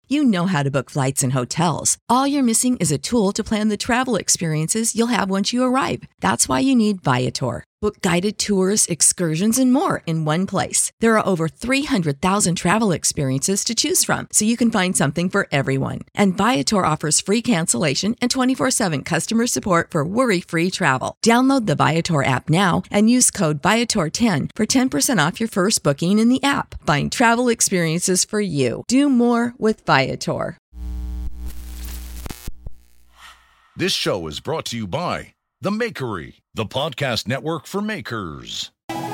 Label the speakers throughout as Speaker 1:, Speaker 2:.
Speaker 1: You know how to book flights and hotels. All you're missing is a tool to plan the travel experiences you'll have once you arrive. That's why you need Viator. Book guided tours, excursions, and more in one place. There are over 300,000 travel experiences to choose from, so you can find something for everyone. And Viator offers free cancellation and 24/7 customer support for worry-free travel. Download the Viator app now and use code Viator10 for 10% off your first booking in the app. Find travel experiences for you. Do more with Viator.
Speaker 2: This show is brought to you by The Makery, the podcast network for makers.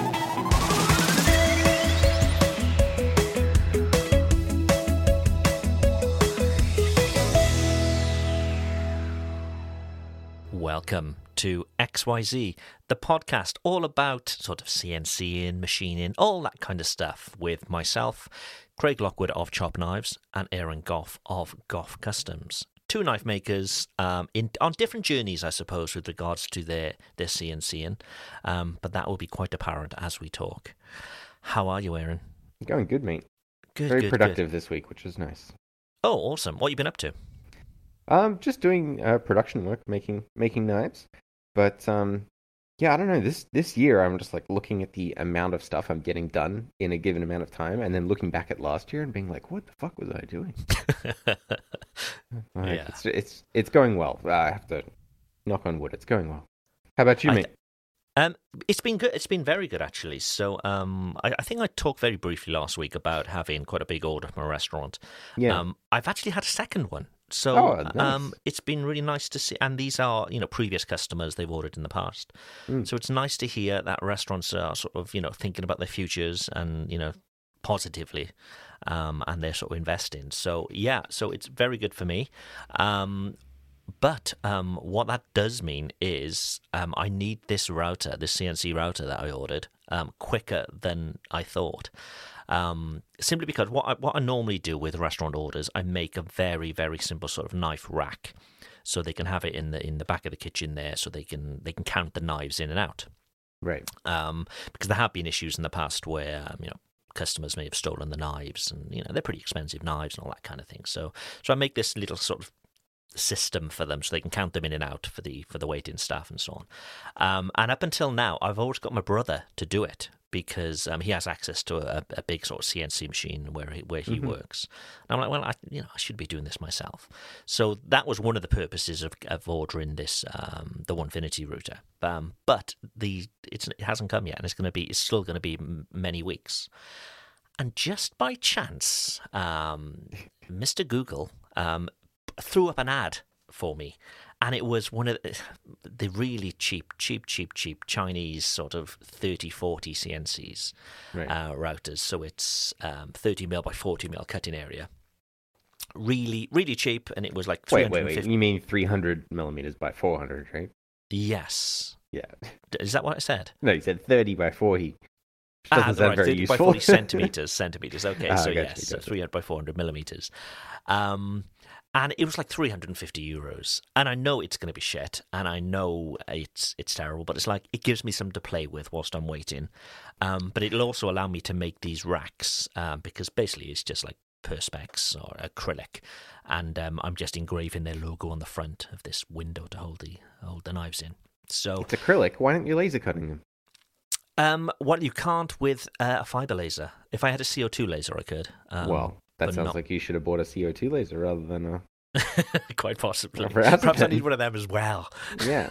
Speaker 3: Welcome to XYZ, the podcast all about sort of CNCing, machining, all that kind of stuff with myself, Craig Lockwood of Chop Knives, and Aaron Goff of Goff Customs. Two knife makers on different journeys, I suppose, with regards to their CNCing, but that will be quite apparent as we talk. How are you, Aaron?
Speaker 4: Going good, mate.
Speaker 3: Good,
Speaker 4: Very
Speaker 3: good,
Speaker 4: productive
Speaker 3: good.
Speaker 4: this week, which is nice.
Speaker 3: Oh, awesome. What have you been up to?
Speaker 4: Just doing production work, making knives. But yeah, I don't know. This year, I'm just like looking at the amount of stuff I'm getting done in a given amount of time, and then looking back at last year and being like, "What the fuck was I doing?"
Speaker 3: Yeah.
Speaker 4: It's going well. I have to knock on wood. It's going well. How about you, mate?
Speaker 3: It's been good. It's been very good, actually. So, I think I talked very briefly last week about having quite a big order from a restaurant.
Speaker 4: Yeah.
Speaker 3: I've actually had a second one. So,
Speaker 4: nice.
Speaker 3: It's been really nice to see. And these are, previous customers they've ordered in the past. So it's nice to hear that restaurants are sort of, thinking about their futures and, positively, and they're sort of investing. So, yeah, so it's very good for me. But what that does mean is I need this router, this CNC router that I ordered, quicker than I thought. Simply because what I normally do with restaurant orders, I make a very, very simple sort of knife rack, so they can have it in the back of the kitchen there, so they can count the knives in and out.
Speaker 4: Right.
Speaker 3: Because there have been issues in the past where customers may have stolen the knives, and they're pretty expensive knives and all that kind of thing. So I make this little sort of system for them so they can count them in and out for the waiting staff and so on. And up until now, I've always got my brother to do it because he has access to a big sort of CNC machine where he works. And I'm like, well, I should be doing this myself. So that was one of the purposes of ordering this the Onefinity router. But it hasn't come yet, and it's still going to be many weeks. And just by chance, Mr. Google threw up an ad for me, and it was one of the really cheap Chinese sort of 30-40 CNCs routers. So it's 30mm by 40mm cutting area. Really, really cheap, and it was like 350.
Speaker 4: Wait. You mean 300mm by 400, right?
Speaker 3: Yes.
Speaker 4: Yeah.
Speaker 3: Is that what I said?
Speaker 4: No, you said 30 by 40. Doesn't sound very
Speaker 3: 30
Speaker 4: useful.
Speaker 3: by 40 centimeters. Okay, so
Speaker 4: gotcha,
Speaker 3: yes,
Speaker 4: gotcha.
Speaker 3: 300 by 400 millimeters. And it was like €350. And I know it's going to be shit, and I know it's terrible, but it's like it gives me something to play with whilst I'm waiting. But it'll also allow me to make these racks, because basically it's just like Perspex or acrylic, and I'm just engraving their logo on the front of this window to hold the knives in. So
Speaker 4: It's acrylic. Why aren't you laser cutting them?
Speaker 3: Well, you can't with a fiber laser. If I had a CO2 laser, I could.
Speaker 4: Well, that sounds like you should have bought a CO2 laser rather than a...
Speaker 3: Quite possibly.
Speaker 4: Perhaps
Speaker 3: I need one of them as well.
Speaker 4: Yeah.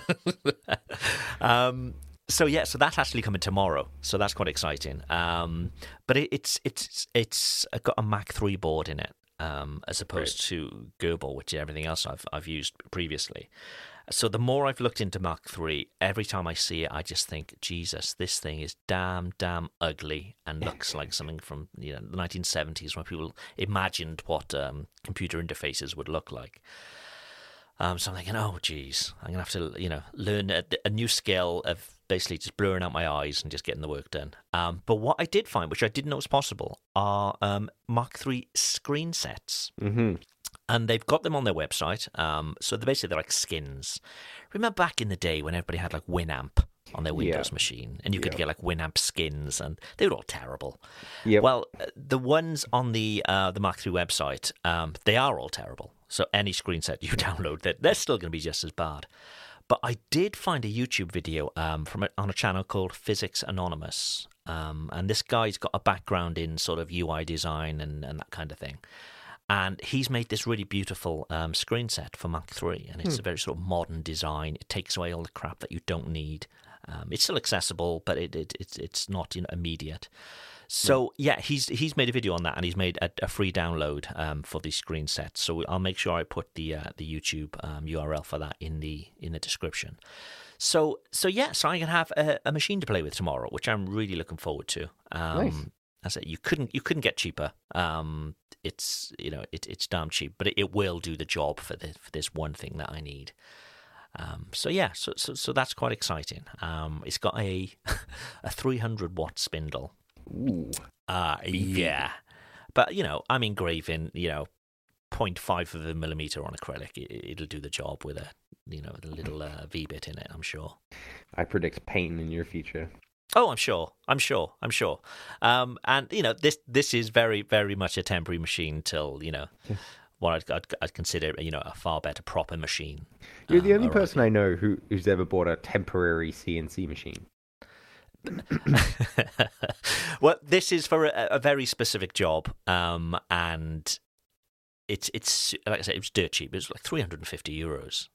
Speaker 3: So that's actually coming tomorrow. So that's quite exciting. But it's got a Mach 3 board in it, as opposed to Gerbil, which is everything else I've used previously. So the more I've looked into Mach 3, every time I see it, I just think, Jesus, this thing is damn ugly and looks like something from the 1970s when people imagined what computer interfaces would look like. So I'm thinking, oh, geez, I'm going to have to, learn a new skill of basically just blurring out my eyes and just getting the work done. But what I did find, which I didn't know was possible, are Mach 3 screen sets.
Speaker 4: Mm-hmm.
Speaker 3: And they've got them on their website. So they're like skins. Remember back in the day when everybody had like Winamp on their Windows machine, and you could get like Winamp skins, and they were all terrible.
Speaker 4: Yep.
Speaker 3: Well, the ones on the Mark III website, they are all terrible. So any screen set you download, they're still going to be just as bad. But I did find a YouTube video on a channel called Physics Anonymous, and this guy's got a background in sort of UI design and that kind of thing. And he's made this really beautiful screen set for Mark III, and it's a very sort of modern design. It takes away all the crap that you don't need. It's still accessible, but it's not immediate. So yeah, he's made a video on that, and he's made a free download for these screen sets. So I'll make sure I put the YouTube URL for that in the description. So I can have a machine to play with tomorrow, which I'm really looking forward to.
Speaker 4: Nice.
Speaker 3: I say you couldn't get cheaper. It's it's damn cheap, but it will do the job for this one thing that I need. So that's quite exciting. It's got a 300 watt spindle.
Speaker 4: Ooh.
Speaker 3: Yeah. But I'm engraving 0.5 of a millimeter on acrylic. It'll do the job with a little V-bit in it, I'm sure.
Speaker 4: I predict pain in your future.
Speaker 3: Oh, I'm sure. And this is very, very much a temporary machine till what I'd consider a far better proper machine.
Speaker 4: You're the only person I know who's ever bought a temporary CNC machine.
Speaker 3: Well, this is for a very specific job, and it's like I said, it was dirt cheap. It was like €350,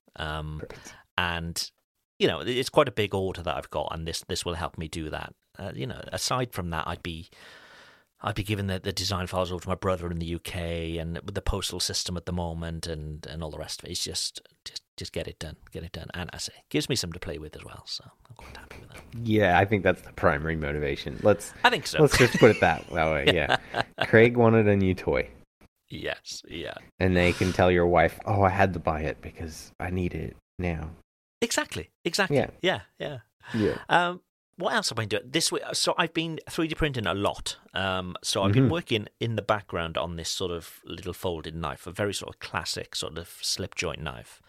Speaker 3: and it's quite a big order that I've got, and this will help me do that. Aside from that, I'd be giving the design files over to my brother in the UK, and with the postal system at the moment, and all the rest of it. It's just get it done, and I say, gives me something to play with as well. So I'm quite happy with that.
Speaker 4: Yeah, I think that's the primary motivation.
Speaker 3: I think so.
Speaker 4: Let's just put it that way. Yeah, Craig wanted a new toy.
Speaker 3: Yes, yeah.
Speaker 4: And they can tell your wife, "Oh, I had to buy it because I need it now."
Speaker 3: Exactly. Yeah. What else have I been doing this week? So I've been 3D printing a lot. So I've been working in the background on this sort of little folded knife, a very sort of classic sort of slip joint knife.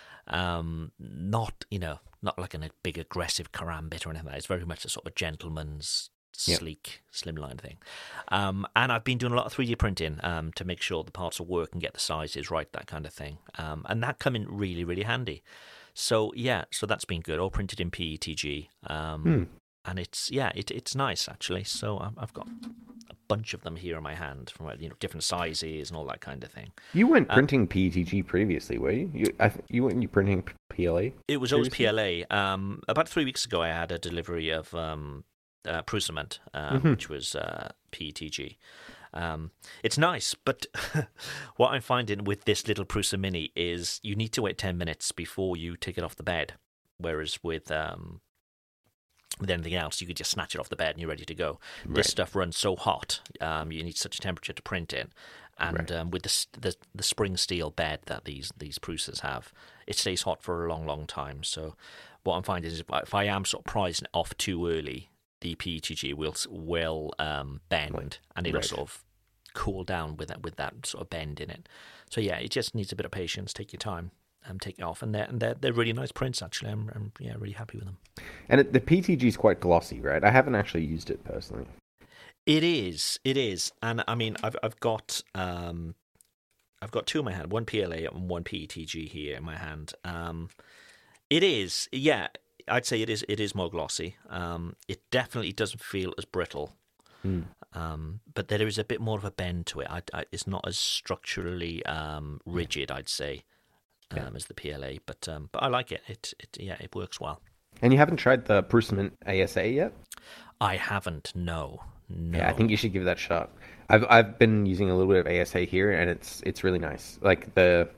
Speaker 3: Not like a big aggressive karambit or anything like that. It's very much a sort of a gentleman's sleek, slimline thing. And I've been doing a lot of 3D printing to make sure the parts will work and get the sizes right, that kind of thing. And that come in really, really handy. So that's been good. All printed in PETG. And it's nice actually. So I've got a bunch of them here in my hand from different sizes and all that kind of thing.
Speaker 4: You weren't printing PETG previously, were you? You weren't printing PLA?
Speaker 3: It was always PLA. About 3 weeks ago, I had a delivery of Prusament, which was PETG. It's nice, but what I'm finding with this little Prusa Mini is you need to wait 10 minutes before you take it off the bed, whereas with anything else, you could just snatch it off the bed and you're ready to go. Right. This stuff runs so hot, you need such a temperature to print in, and with the spring steel bed that these Prusas have, it stays hot for a long, long time. So what I'm finding is if I am sort of pricing it off too early, the PETG will bend, and it'll sort of cool down with that sort of bend in it. So yeah, it just needs a bit of patience. Take your time. Take it off, and they're really nice prints. Actually, I'm really happy with them. And
Speaker 4: the PETG is quite glossy, right? I haven't actually used it personally.
Speaker 3: It is, and I mean, I've got two in my hand, one PLA and one PETG here in my hand. It is, yeah, I'd say it is more glossy. It definitely doesn't feel as brittle. But there is a bit more of a bend to it. It's not as structurally rigid, I'd say. As the PLA, but I like it. It works well.
Speaker 4: And you haven't tried the Prusament ASA yet?
Speaker 3: I haven't. No.
Speaker 4: Yeah, I think you should give that a shot. I've been using a little bit of ASA here, and it's really nice. Like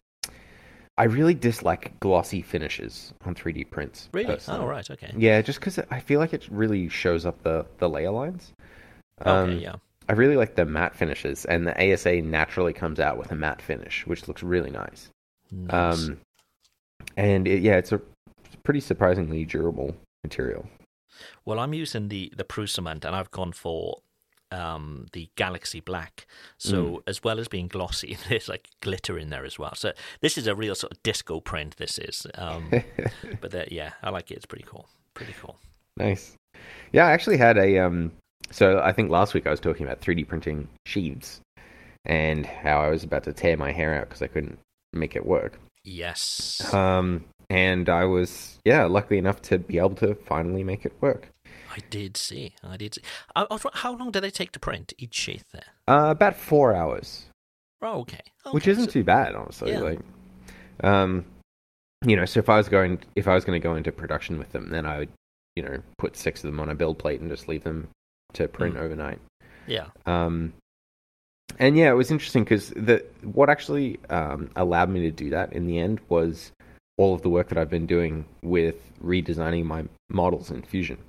Speaker 4: I really dislike glossy finishes on 3D prints.
Speaker 3: Really?
Speaker 4: Personally.
Speaker 3: Oh, right. Okay.
Speaker 4: Yeah, just because I feel like it really shows up the layer lines.
Speaker 3: Okay. Yeah.
Speaker 4: I really like the matte finishes, and the ASA naturally comes out with a matte finish, which looks really nice.
Speaker 3: Nice.
Speaker 4: And it's a pretty surprisingly durable material.
Speaker 3: Well, I'm using the Prusament, and I've gone for the Galaxy Black. So as well as being glossy, there's like glitter in there as well. So this is a real sort of disco print. This is, but I like it. It's pretty cool. Pretty cool.
Speaker 4: Nice. Yeah, I actually had a so I think last week I was talking about 3D printing sheaths and how I was about to tear my hair out because I couldn't make it work.
Speaker 3: Yes.
Speaker 4: And I was lucky enough to be able to finally make it work.
Speaker 3: I did see. How long do they take to print each sheath there?
Speaker 4: About 4 hours.
Speaker 3: Oh, okay.
Speaker 4: Which isn't too bad, honestly.
Speaker 3: Yeah.
Speaker 4: Like, so if I was going to go into production with them, then I would, put 6 of them on a build plate and just leave them to print overnight.
Speaker 3: Yeah.
Speaker 4: And yeah, it was interesting because what actually allowed me to do that in the end was all of the work that I've been doing with redesigning my models in Fusion.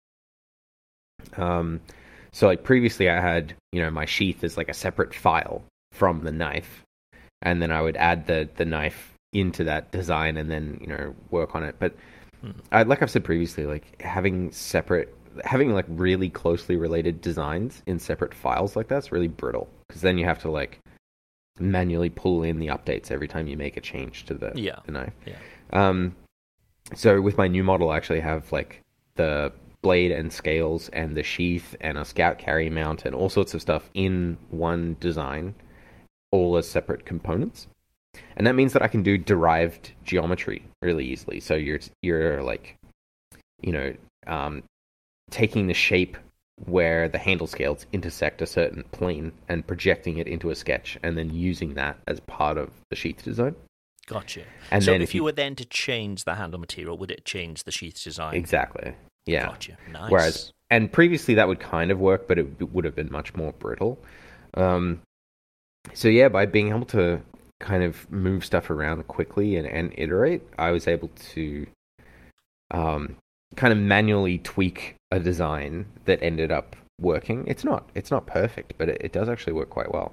Speaker 4: So like previously I had, my sheath as like a separate file from the knife, and then I would add the knife into that design and then, work on it. But like I've said previously, like having like really closely related designs in separate files like that's really brittle, because then you have to like manually pull in the updates every time you make a change to the knife. Yeah. So with my new model, I actually have like the blade and scales and the sheath and a scout carry mount and all sorts of stuff in one design, all as separate components. And that means that I can do derived geometry really easily. So you're like, taking the shape where the handle scales intersect a certain plane and projecting it into a sketch, and then using that as part of the sheath design.
Speaker 3: Gotcha.
Speaker 4: And
Speaker 3: so
Speaker 4: then
Speaker 3: if you were then to change the handle material, would it change the sheath design?
Speaker 4: Exactly. Yeah.
Speaker 3: Gotcha. Nice.
Speaker 4: And previously that would kind of work, but it would have been much more brittle. So yeah, by being able to kind of move stuff around quickly and iterate, I was able to kind of manually tweak a design that ended up working. It's not perfect, but it does actually work quite well.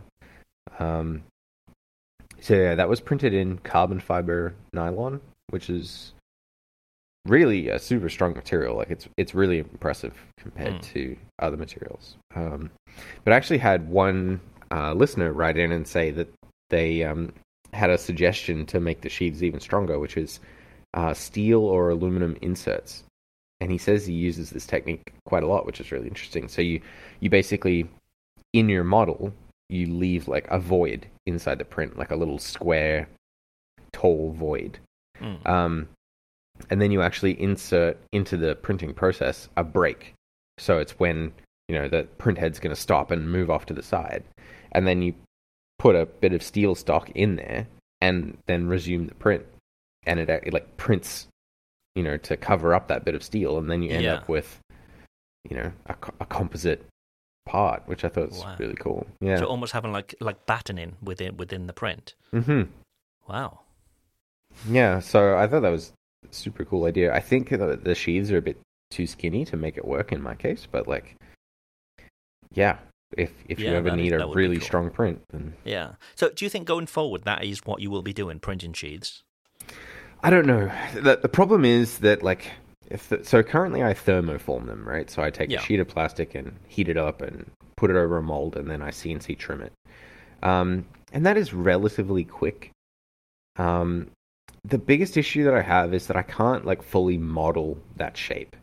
Speaker 4: So yeah, that was printed in carbon fiber nylon, which is really a super strong material. Like it's really impressive compared to other materials. But I actually had one listener write in and say that they had a suggestion to make the sheaths even stronger, which is steel or aluminum inserts. And he says he uses this technique quite a lot, which is really interesting. So you basically, in your model, you leave like a void inside the print, like a little square, tall void. And then you actually insert into the printing process a break. So it's when, the print head's going to stop and move off to the side. And then you put a bit of steel stock in there and then resume the print. And it like prints, to cover up that bit of steel, and then you end up with, a composite part, which I thought was really cool. Yeah.
Speaker 3: So almost having like battening within the print.
Speaker 4: Mm-hmm.
Speaker 3: Wow.
Speaker 4: Yeah. So I thought that was a super cool idea. I think the sheaths are a bit too skinny to make it work in my case, but like, yeah. If you ever need a really strong print, then
Speaker 3: yeah. So do you think going forward that is what you will be doing, printing sheaths?
Speaker 4: I don't know. The problem is that, like, so currently I thermoform them, right? So I take a sheet of plastic and heat it up and put it over a mold, and then I CNC trim it. And that is relatively quick. The biggest issue that I have is that I can't, like, fully model that shape.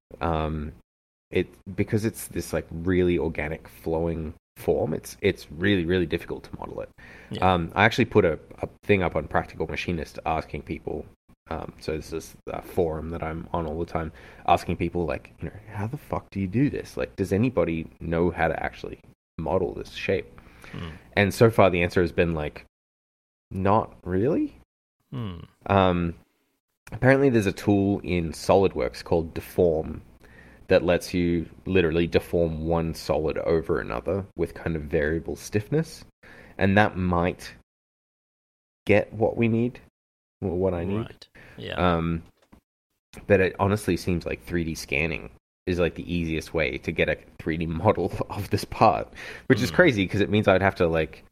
Speaker 4: Because it's this, like, really organic flowing form, it's really, really difficult to model it. Yeah. I actually put a thing up on Practical Machinist asking people, so this is a forum that I'm on all the time, asking people like, how the fuck do you do this? Like, does anybody know how to actually model this shape? And so far the answer has been like, not really. Apparently there's a tool in SolidWorks called Deform that lets you literally deform one solid over another with kind of variable stiffness. And that might get what we need, or what I need.
Speaker 3: Right. Yeah.
Speaker 4: But it honestly seems like 3D scanning is like the easiest way to get a 3D model of this part, which is crazy because it means I'd have to like,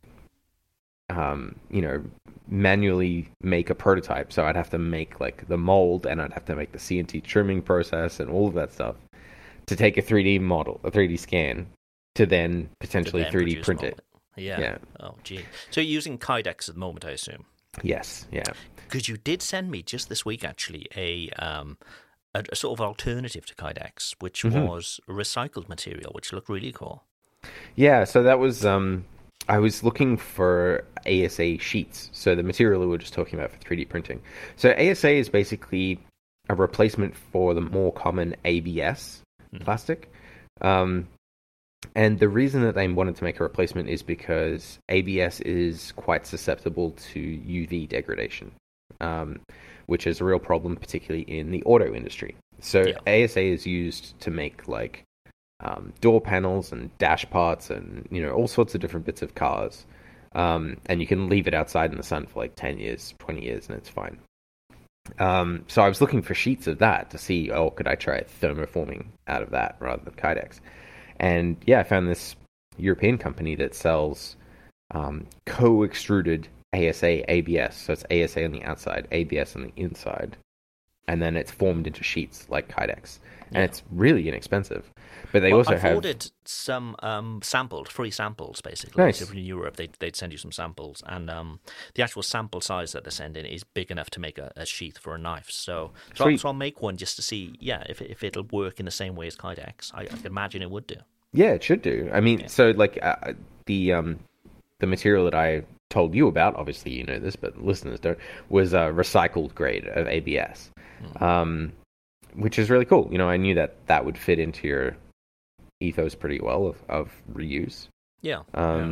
Speaker 4: manually make a prototype. So I'd have to make like the mold, and I'd have to make the CNC trimming process and all of that stuff to take a 3D model, a 3D scan, to then potentially 3D print it.
Speaker 3: Yeah. Oh, gee. So you're using Kydex at the moment, I assume?
Speaker 4: Yes, yeah.
Speaker 3: Because you did send me just this week, actually, a a sort of alternative to Kydex, which
Speaker 4: Mm-hmm.
Speaker 3: was recycled material, which looked really cool.
Speaker 4: Yeah, so that was I was looking for ASA sheets, so the material we were just talking about for 3D printing. So ASA is basically a replacement for the more common ABS plastic. And the reason that they wanted to make a replacement is because ABS is quite susceptible to UV degradation, which is a real problem, particularly in the auto industry. So ASA is used to make like door panels and dash parts and all sorts of different bits of cars. And you can leave it outside in the sun for like 10 years, 20 years, and it's fine. So I was looking for sheets of that to see, could I try thermoforming out of that rather than Kydex? And I found this European company that sells co-extruded ASA ABS. So it's ASA on the outside, ABS on the inside. And then it's formed into sheets like Kydex. And it's really inexpensive. But they also have...
Speaker 3: I've ordered some free samples, basically.
Speaker 4: Nice.
Speaker 3: So in Europe, they'd send you some samples. And the actual sample size that they send in is big enough to make a sheath for a knife. So I'll make one just to see, if it'll work in the same way as Kydex. I can imagine it would do.
Speaker 4: Yeah, it should do. I mean, so like the material that I told you about, obviously you know this, but listeners don't, was a recycled grade of ABS, which is really cool. I knew that would fit into your ethos pretty well of reuse.
Speaker 3: Yeah.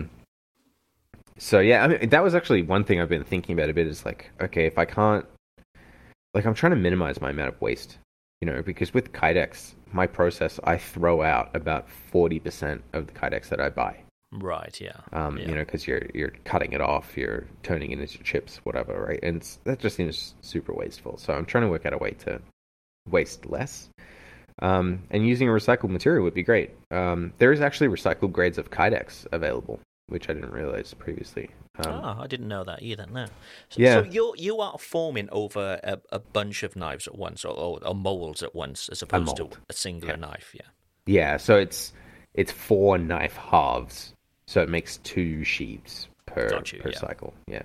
Speaker 4: So I mean, that was actually one thing I've been thinking about a bit is like, okay, if I can't, like I'm trying to minimize my amount of waste, because with Kydex, my process, I throw out about 40% of the Kydex that I buy.
Speaker 3: Right, yeah.
Speaker 4: Because you're cutting it off, you're turning it into chips, whatever, right? And that just seems super wasteful. So I'm trying to work out a way to waste less. And using a recycled material would be great. There is actually recycled grades of Kydex available, which I didn't realize previously.
Speaker 3: I didn't know that either, no.
Speaker 4: Yeah.
Speaker 3: So you are forming over a bunch of knives at once, or molds at once, as opposed to a singular knife,
Speaker 4: Yeah, so it's 4 knife halves, so it makes 2 sheets per cycle. Yeah.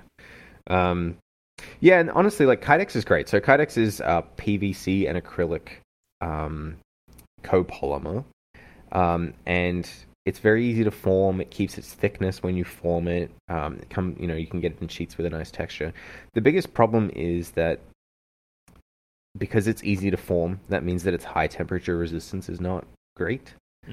Speaker 4: And honestly, like Kydex is great. So Kydex is PVC and acrylic copolymer, and it's very easy to form. It keeps its thickness when you form it. You can get it in sheets with a nice texture. The biggest problem is that because it's easy to form, that means that its high temperature resistance is not great.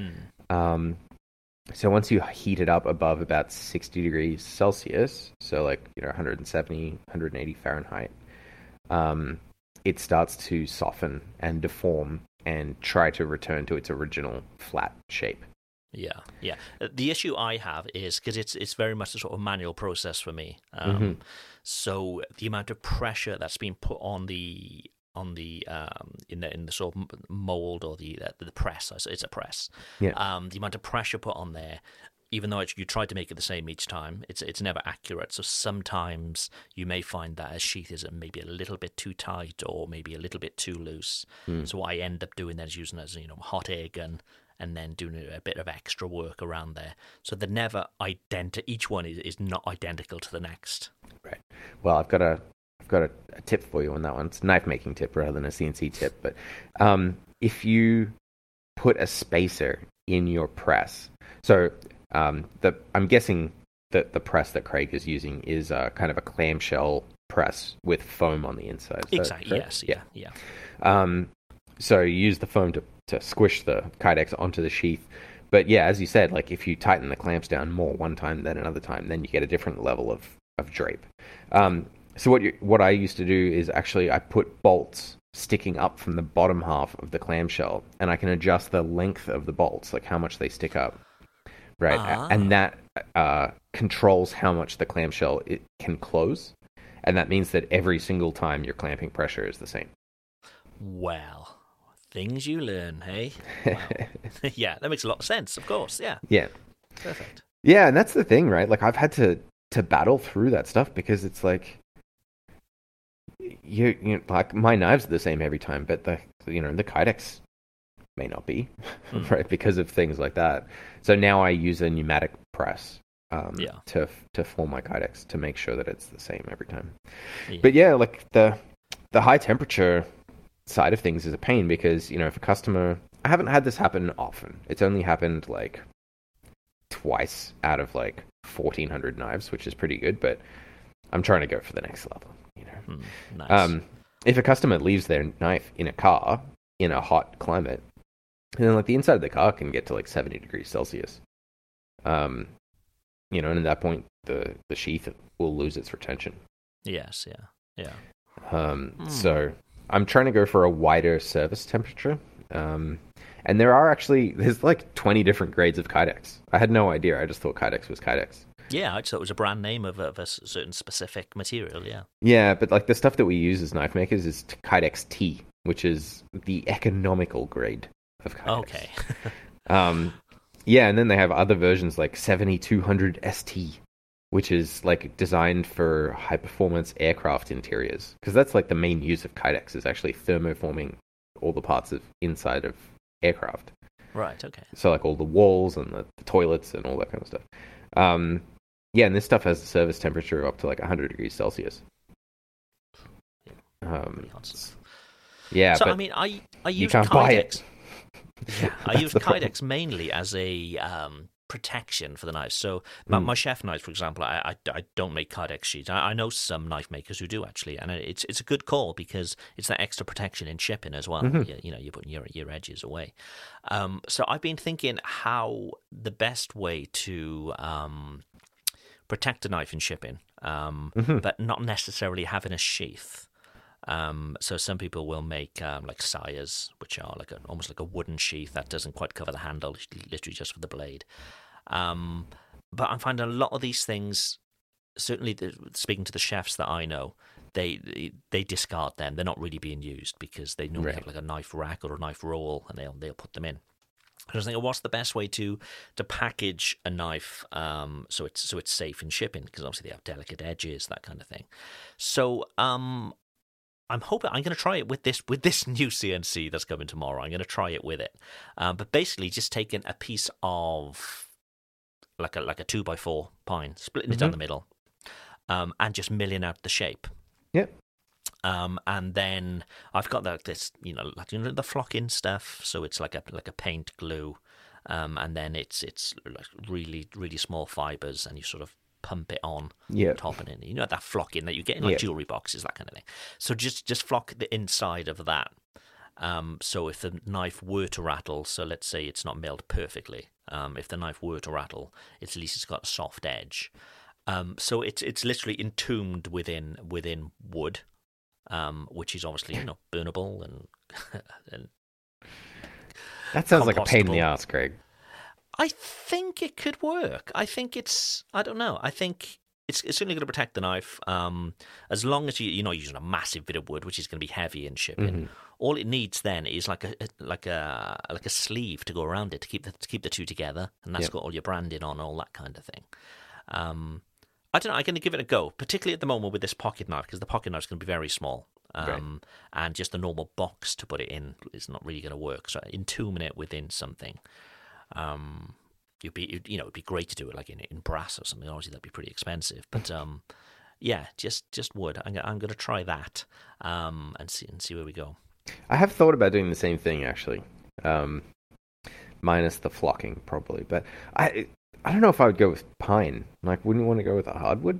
Speaker 4: So once you heat it up above about 60 degrees Celsius, so like 170, 180 Fahrenheit, it starts to soften and deform and try to return to its original flat shape.
Speaker 3: Yeah. The issue I have is because it's very much a sort of manual process for me. So the amount of pressure that's being put on the in the sort of mold or the press, it's a press.
Speaker 4: Yeah.
Speaker 3: The amount of pressure put on there, even though you try to make it the same each time, it's never accurate. So sometimes you may find that a sheath is maybe a little bit too tight or maybe a little bit too loose. So what I end up doing then is using as a hot air gun, and then doing a bit of extra work around there. So they're never identical. Each one is not identical to the next.
Speaker 4: Right. Well, I've got a tip for you on that one. It's a knife making tip rather than a CNC tip. But if you put a spacer in your press, so I'm guessing that the press that Craig is using is kind of a clamshell press with foam on the inside.
Speaker 3: Exactly. Yes. Yeah.
Speaker 4: So you use the foam to squish the Kydex onto the sheath. But yeah, as you said, like if you tighten the clamps down more one time than another time, then you get a different level of drape. So what I used to do is actually I put bolts sticking up from the bottom half of the clamshell, and I can adjust the length of the bolts, like how much they stick up, right? And that controls how much the clamshell it can close, and that means that every single time your clamping pressure is the same.
Speaker 3: Well, things you learn, hey? Wow. Yeah, that makes a lot of sense, of course, yeah.
Speaker 4: Yeah.
Speaker 3: Perfect.
Speaker 4: Yeah, and that's the thing, right? Like I've had to battle through that stuff because it's like you like my knives are the same every time, but the Kydex may not be, right? Because of things like that. So now I use a pneumatic press to form my Kydex to make sure that it's the same every time. Yeah. But yeah, like the high temperature side of things is a pain because, if a customer... I haven't had this happen often. It's only happened, like, twice out of, like, 1,400 knives, which is pretty good, but I'm trying to go for the next level,
Speaker 3: Nice.
Speaker 4: If a customer leaves their knife in a car in a hot climate, then, like, the inside of the car can get to, like, 70 degrees Celsius. And at that point, the sheath will lose its retention.
Speaker 3: Yes, yeah.
Speaker 4: So I'm trying to go for a wider service temperature. And there's like 20 different grades of Kydex. I had no idea. I just thought Kydex was Kydex.
Speaker 3: Yeah, I just thought it was a brand name of a certain specific material, yeah.
Speaker 4: Yeah, but like the stuff that we use as knife makers is Kydex T, which is the economical grade of Kydex.
Speaker 3: Okay.
Speaker 4: Yeah, and then they have other versions like 7200 ST, which is like designed for high performance aircraft interiors. Because that's like the main use of Kydex is actually thermoforming all the parts of inside of aircraft.
Speaker 3: Right, okay.
Speaker 4: So like all the walls and the toilets and all that kind of stuff. Yeah, and this stuff has a service temperature of up to like 100 degrees Celsius. Yeah,
Speaker 3: so
Speaker 4: but
Speaker 3: I mean, I
Speaker 4: you
Speaker 3: use
Speaker 4: can't buy it.
Speaker 3: Kydex. Yeah, I use
Speaker 4: the problem.
Speaker 3: Kydex mainly as a protection for the knives. So my chef knives, for example, I don't make Kydex sheets. I know some knife makers who do actually, and it's a good call because it's that extra protection in shipping as well. You're putting your edges away. So I've been thinking how the best way to protect a knife in shipping, but not necessarily having a sheath. So some people will make like sayas, which are like almost like a wooden sheath that doesn't quite cover the handle, literally just for the blade. But I'm finding a lot of these things, certainly speaking to the chefs that I know, they discard them. They're not really being used because they normally have like a knife rack or a knife roll, and they'll put them in. I was thinking, what's the best way to package a knife so it's safe in shipping? Because obviously they have delicate edges, that kind of thing. So I'm hoping I'm going to try it with this new CNC that's coming tomorrow. I'm going to try it with it, but basically just taking a piece of like a 2x4 pine, splitting it down the middle, and just milling out the shape.
Speaker 4: Yep.
Speaker 3: And then I've got this, the flock-in stuff. So it's like a paint glue, and then it's like really really small fibers, and you sort of pump it on top and in. That flock-in that you get in like jewelry boxes, that kind of thing. So just flock the inside of that. So if the knife were to rattle, so let's say it's not milled perfectly, if the knife were to rattle, at least it's got a soft edge. So it's literally entombed within wood, which is obviously burnable and
Speaker 4: that sounds like a pain in the ass, Greg.
Speaker 3: I think it could work. I think I don't know. I think it's certainly going to protect the knife. As long as you're not using a massive bit of wood, which is going to be heavy in shipping. All it needs then is like a sleeve to go around it to keep the two together, and that's got all your branding on, all that kind of thing. I don't know. I'm going to give it a go, particularly at the moment with this pocket knife, because the pocket knife is going to be very small. And just the normal box to put it in is not really going to work. So entombing it within something, it'd be great to do it like in brass or something. Obviously, that'd be pretty expensive, but yeah, just wood. I'm going to try that and see where we go. I
Speaker 4: have thought about doing the same thing actually, minus the flocking probably, but I don't know if I would go with pine. Like, wouldn't you want to go with a hardwood?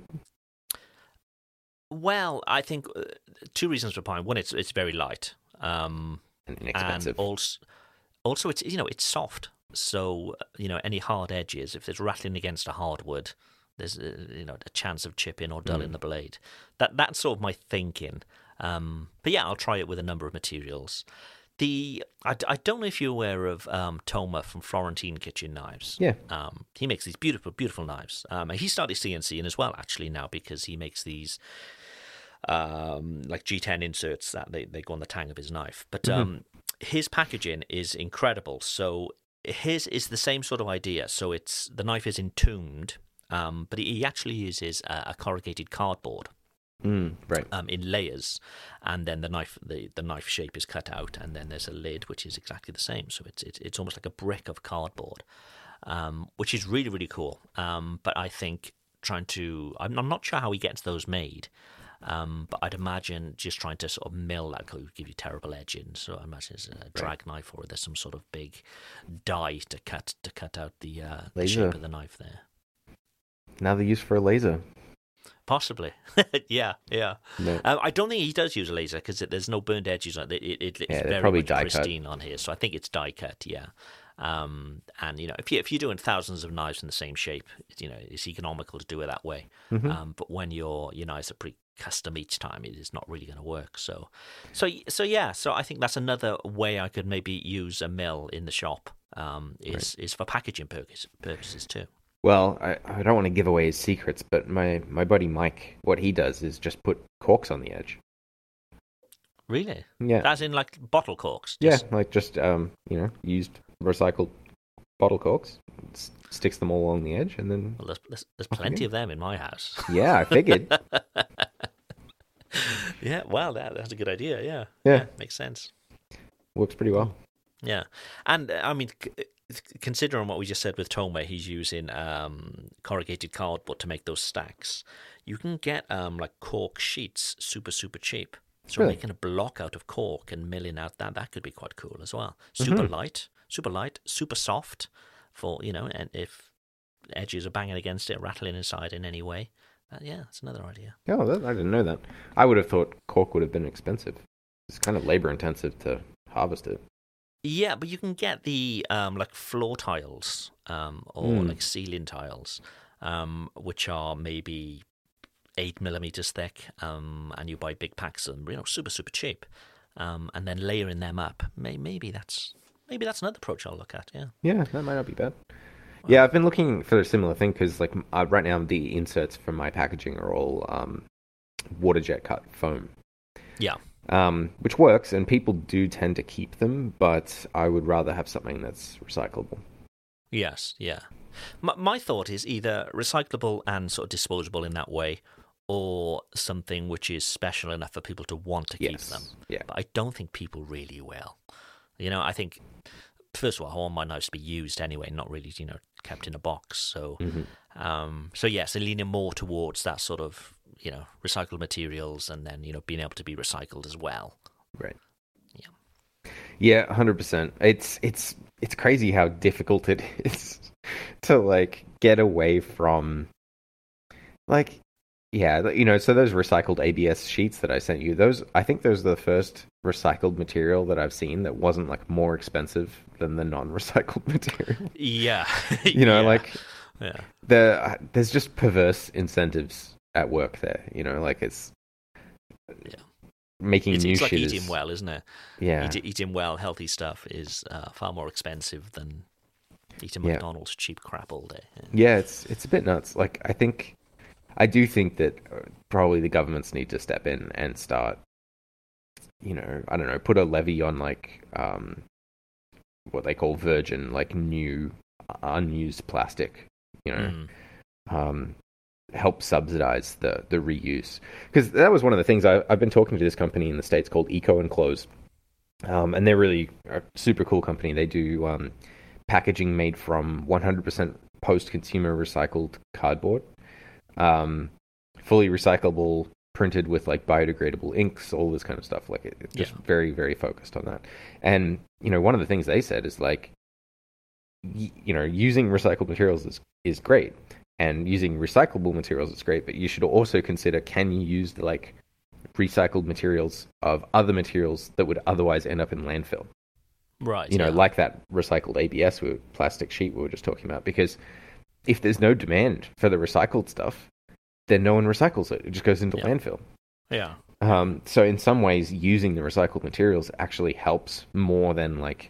Speaker 3: Well, I think two reasons for pine. One, it's very light,
Speaker 4: and inexpensive.
Speaker 3: And also it's soft. So any hard edges, if it's rattling against a hardwood, there's a chance of chipping or dulling the blade. That's sort of my thinking. But yeah, I'll try it with a number of materials. I don't know if you're aware of Toma from Florentine Kitchen Knives.
Speaker 4: Yeah.
Speaker 3: He makes these beautiful, beautiful knives. He started CNCing as well, actually, now, because he makes these like G10 inserts that they go on the tang of his knife. But his packaging is incredible. So his is the same sort of idea. So the knife is entombed, but he actually uses a corrugated cardboard.
Speaker 4: Right.
Speaker 3: In layers, and then the knife shape is cut out, and then there's a lid which is exactly the same. So it's almost like a brick of cardboard, which is really really cool. But I think I'm not sure how he gets those made, But I'd imagine just trying to sort of mill that could give you terrible edging. So I imagine it's a drag knife, or there's some sort of big die to cut out the shape of the knife there.
Speaker 4: Another use for a laser.
Speaker 3: Possibly. yeah.
Speaker 4: No.
Speaker 3: I don't think he does use a laser because there's no burned edges on it. It's very
Speaker 4: probably
Speaker 3: much
Speaker 4: die
Speaker 3: pristine on here, so I think it's die cut. Yeah. And if you're doing thousands of knives in the same shape, it's economical to do it that way. But when your knives are pretty custom each time, it is not really going to work. So I think that's another way I could maybe use a mill in the shop. Is for packaging purposes too.
Speaker 4: Well, I don't want to give away his secrets, but my buddy Mike, what he does is just put corks on the edge.
Speaker 3: Really?
Speaker 4: Yeah.
Speaker 3: That's in like bottle corks?
Speaker 4: Just used recycled bottle corks, sticks them all along the edge, and then...
Speaker 3: Well, there's plenty of them in my house.
Speaker 4: Yeah, I figured.
Speaker 3: Yeah, well, that's a good idea,
Speaker 4: Yeah.
Speaker 3: Makes sense.
Speaker 4: Works pretty well.
Speaker 3: Yeah. And, I mean... Considering what we just said with Tomy, he's using corrugated cardboard to make those stacks. You can get like cork sheets super, super cheap. So
Speaker 4: really?
Speaker 3: Making a block out of cork and milling out that could be quite cool as well. Super light, super soft for, and if edges are banging against it, rattling inside in any way. That's another idea.
Speaker 4: Oh, I didn't know that. I would have thought cork would have been expensive. It's kind of labor intensive to harvest it.
Speaker 3: Yeah, but you can get the like floor tiles or like ceiling tiles, which are maybe 8 millimeters thick, and you buy big packs of them, super, super cheap, and then layering them up. Maybe that's another approach I'll look at.
Speaker 4: Yeah, that might not be bad. Wow. Yeah, I've been looking for a similar thing because like right now the inserts for my packaging are all water jet cut foam.
Speaker 3: Yeah.
Speaker 4: Which works, and people do tend to keep them, but I would rather have something that's recyclable.
Speaker 3: Yes, yeah. My thought is either recyclable and sort of disposable in that way, or something which is special enough for people to want to keep them.
Speaker 4: Yeah.
Speaker 3: But I don't think people really will. I think, first of all, I want my knives to be used anyway, not really, kept in a box. So, so leaning more towards that sort of, recycled materials, and then, being able to be recycled as well.
Speaker 4: Right.
Speaker 3: Yeah.
Speaker 4: Yeah, 100%. It's crazy how difficult it is to like get away from like, so those recycled ABS sheets that I sent you, I think those are the first recycled material that I've seen that wasn't like more expensive than the non-recycled material.
Speaker 3: Yeah.
Speaker 4: There's just perverse incentives at work there, it's making new
Speaker 3: it's like
Speaker 4: shit
Speaker 3: eating well, isn't it?
Speaker 4: Yeah.
Speaker 3: Eating well, healthy stuff is far more expensive than eating McDonald's cheap crap all day.
Speaker 4: Yeah, it's a bit nuts. Like, I do think that probably the governments need to step in and start, I don't know, put a levy on like what they call virgin, like new unused plastic, help subsidize the reuse. Because that was one of the things I've been talking to this company in the States called Eco Enclose, and they're really a super cool company. They do packaging made from 100% post-consumer recycled cardboard, fully recyclable, printed with like biodegradable inks, all this kind of stuff. Like it's just very, very focused on that. And one of the things they said is like, using recycled materials is great, and using recyclable materials is great, but you should also consider, can you use the like recycled materials of other materials that would otherwise end up in landfill?
Speaker 3: Right.
Speaker 4: Like that recycled ABS plastic sheet we were just talking about. Because if there's no demand for the recycled stuff, then no one recycles it. It just goes into landfill.
Speaker 3: Yeah.
Speaker 4: So in some ways, using the recycled materials actually helps more than like,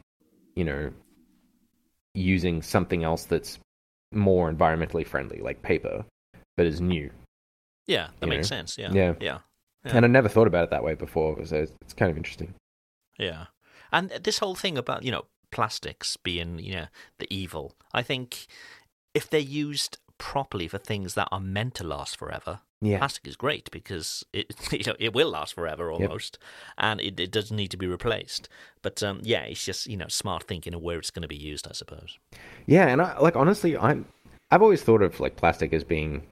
Speaker 4: using something else that's more environmentally friendly, like paper, but is new.
Speaker 3: Yeah, that makes sense. Yeah.
Speaker 4: And I never thought about it that way before, so it's kind of interesting.
Speaker 3: Yeah. And this whole thing about, plastics being, the evil, I think if they're used properly for things that are meant to last forever, plastic is great because it will last forever almost, and it doesn't need to be replaced. But it's just smart thinking of where it's going to be used, I suppose.
Speaker 4: Yeah, and honestly, I've always thought of like plastic as being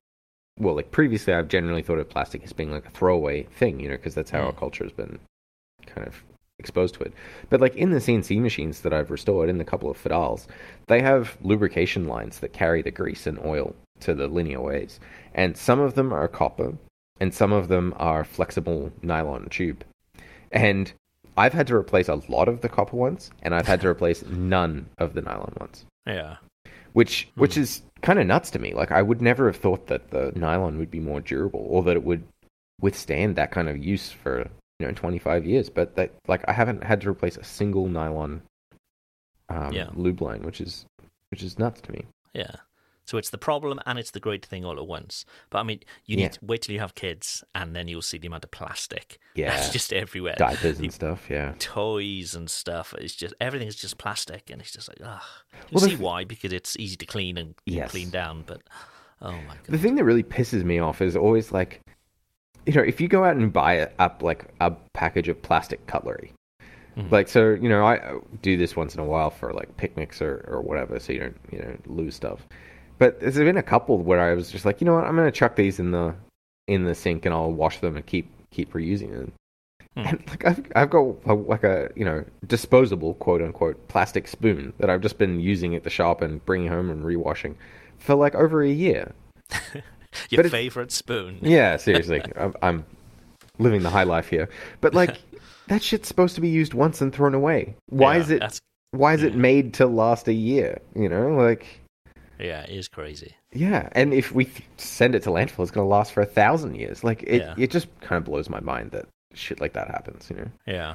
Speaker 4: well, like previously I've generally thought of plastic as being like a throwaway thing, because that's how our culture has been kind of exposed to it. But like in the CNC machines that I've restored, in the couple of Fadals, they have lubrication lines that carry the grease and oil to the linear ways. And some of them are copper, and some of them are flexible nylon tube. And I've had to replace a lot of the copper ones, and I've had to replace none of the nylon ones.
Speaker 3: Yeah.
Speaker 4: Which is kind of nuts to me. Like, I would never have thought that the nylon would be more durable, or that it would withstand that kind of use for 25 years. But that, like, I haven't had to replace a single nylon lube line, which is nuts to me.
Speaker 3: Yeah. So it's the problem and it's the great thing all at once. But I mean, you need to wait till you have kids, and then you'll see the amount of plastic.
Speaker 4: Yeah,
Speaker 3: that's just everywhere.
Speaker 4: Diapers and stuff. Yeah,
Speaker 3: toys and stuff. It's just everything is just plastic, and it's just like, ugh.
Speaker 4: Well,
Speaker 3: see why? Because it's easy to clean and clean down. But oh my god,
Speaker 4: the thing that really pisses me off is always like, if you go out and buy a package of plastic cutlery. Like, so, I do this once in a while for like picnics or whatever, so you don't lose stuff. But there's been a couple where I was just like, you know what, I'm going to chuck these in the sink and I'll wash them and keep reusing them. And like I've got a disposable, quote unquote, plastic spoon that I've just been using at the shop and bringing home and rewashing for like over a year.
Speaker 3: Your favorite spoon? Yeah,
Speaker 4: seriously, I'm living the high life here. But like, that shit's supposed to be used once and thrown away. Why is it made to last a year? Like.
Speaker 3: Yeah, it is crazy.
Speaker 4: Yeah, and if we send it to landfill, it's going to last for 1,000 years. Like, it just kind of blows my mind that shit like that happens,
Speaker 3: Yeah.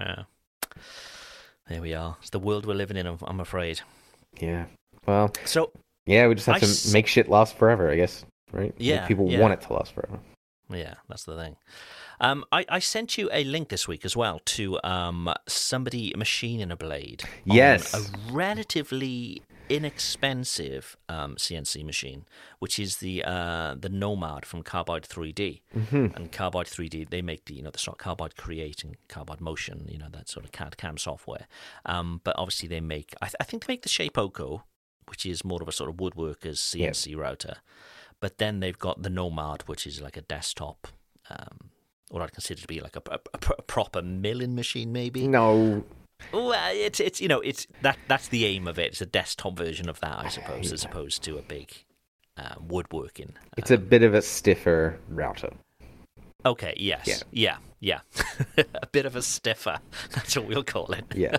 Speaker 3: There we are. It's the world we're living in, I'm afraid.
Speaker 4: Yeah. Well,
Speaker 3: so
Speaker 4: yeah, we just have to make shit last forever, I guess, right?
Speaker 3: Yeah.
Speaker 4: Like, people want it to last forever.
Speaker 3: Yeah, that's the thing. I sent you a link this week as well to somebody machining a blade.
Speaker 4: Yes.
Speaker 3: On a relatively inexpensive CNC machine, which is the Nomad from Carbide 3D. And Carbide 3D, they make the the sort of Carbide Create and Carbide Motion, that sort of CAD/CAM software. But obviously they make, I think they make the Shapeoko, which is more of a sort of woodworker's CNC router. But then they've got the Nomad, which is like a desktop, what I'd consider to be like a proper milling machine, maybe.
Speaker 4: No.
Speaker 3: Well, it's that's the aim of it. It's a desktop version of that, I suppose, as opposed to a big woodworking.
Speaker 4: It's a bit of a stiffer router.
Speaker 3: Okay. Yes. Yeah. A bit of a stiffer. That's what we'll call it.
Speaker 4: Yeah.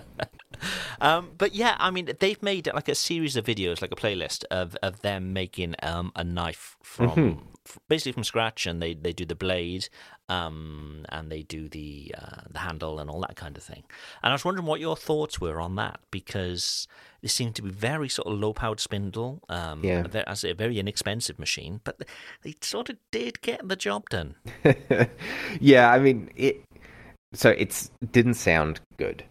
Speaker 3: But yeah, I mean, they've made like a series of videos, like a playlist of them making a knife from basically from scratch, and they do the blade, and they do the handle and all that kind of thing. And I was wondering what your thoughts were on that, because it seemed to be very sort of low-powered spindle, as a very inexpensive machine, but they sort of did get the job done.
Speaker 4: Yeah, I mean, it didn't sound good.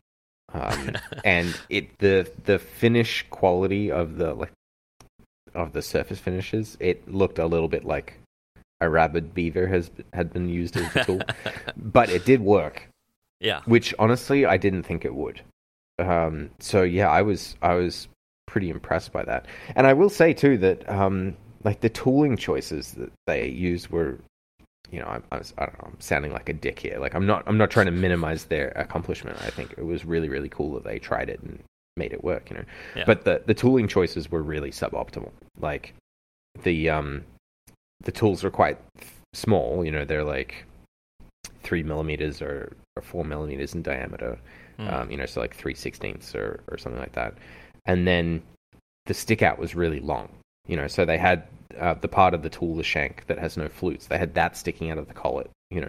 Speaker 4: And the finish quality of the surface finishes, it looked a little bit like a rabid beaver had been used as a tool, but it did work.
Speaker 3: Yeah,
Speaker 4: which honestly I didn't think it would. So yeah, I was pretty impressed by that, and I will say too that like the tooling choices that they used were. I don't know, I'm sounding like a dick here. Like, I'm not trying to minimize their accomplishment. I think it was really, really cool that they tried it and made it work, Yeah. But the tooling choices were really suboptimal. Like, the tools are quite small. They're like 3 millimeters or 4 millimeters in diameter. So like 3/16 or something like that. And then the stick out was really long. So they had the part of the tool, the shank, that has no flutes. They had that sticking out of the collet,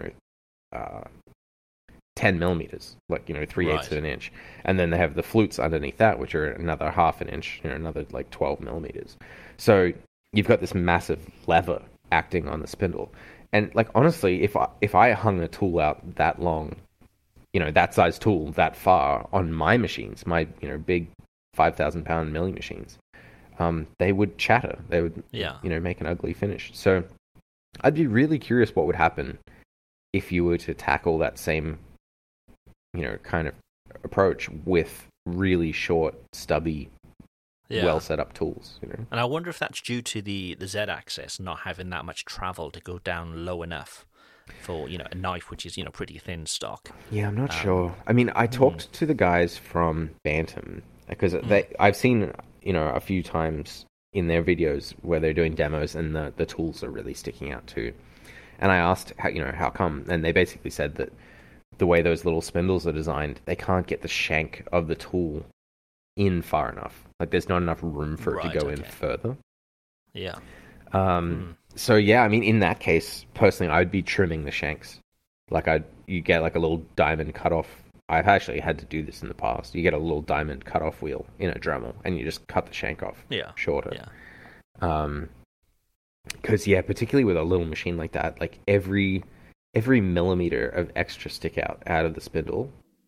Speaker 4: 10 millimeters, like, 3/8 of an inch. And then they have the flutes underneath that, which are another half an inch, another like 12 millimeters. So you've got this massive lever acting on the spindle. And like, honestly, if I hung a tool out that long, that size tool that far on my machines, my, big 5,000 pound milling machines, they would chatter. They would, make an ugly finish. So I'd be really curious what would happen if you were to tackle that same, kind of approach with really short, stubby well set up tools, you know.
Speaker 3: And I wonder if that's due to the Z-axis not having that much travel to go down low enough for, you know, a knife which is, you know, pretty thin stock.
Speaker 4: Yeah, I'm not sure. I mean, I talked to the guys from Bantam because I've seen, you know, a few times in their videos where they're doing demos and the tools are really sticking out too. And I asked, how come? And they basically said that the way those little spindles are designed, they can't get the shank of the tool in far enough. Like, there's not enough room for it to go in further.
Speaker 3: Yeah.
Speaker 4: So, yeah, I mean, in that case, personally, I'd be trimming the shanks. Like, you get like a little diamond cutoff. I've actually had to do this in the past. You get a little diamond cutoff wheel in a Dremel, and you just cut the shank off shorter.
Speaker 3: Yeah.
Speaker 4: Because, yeah, particularly with a little machine like that, like every millimeter of extra stick out of the spindle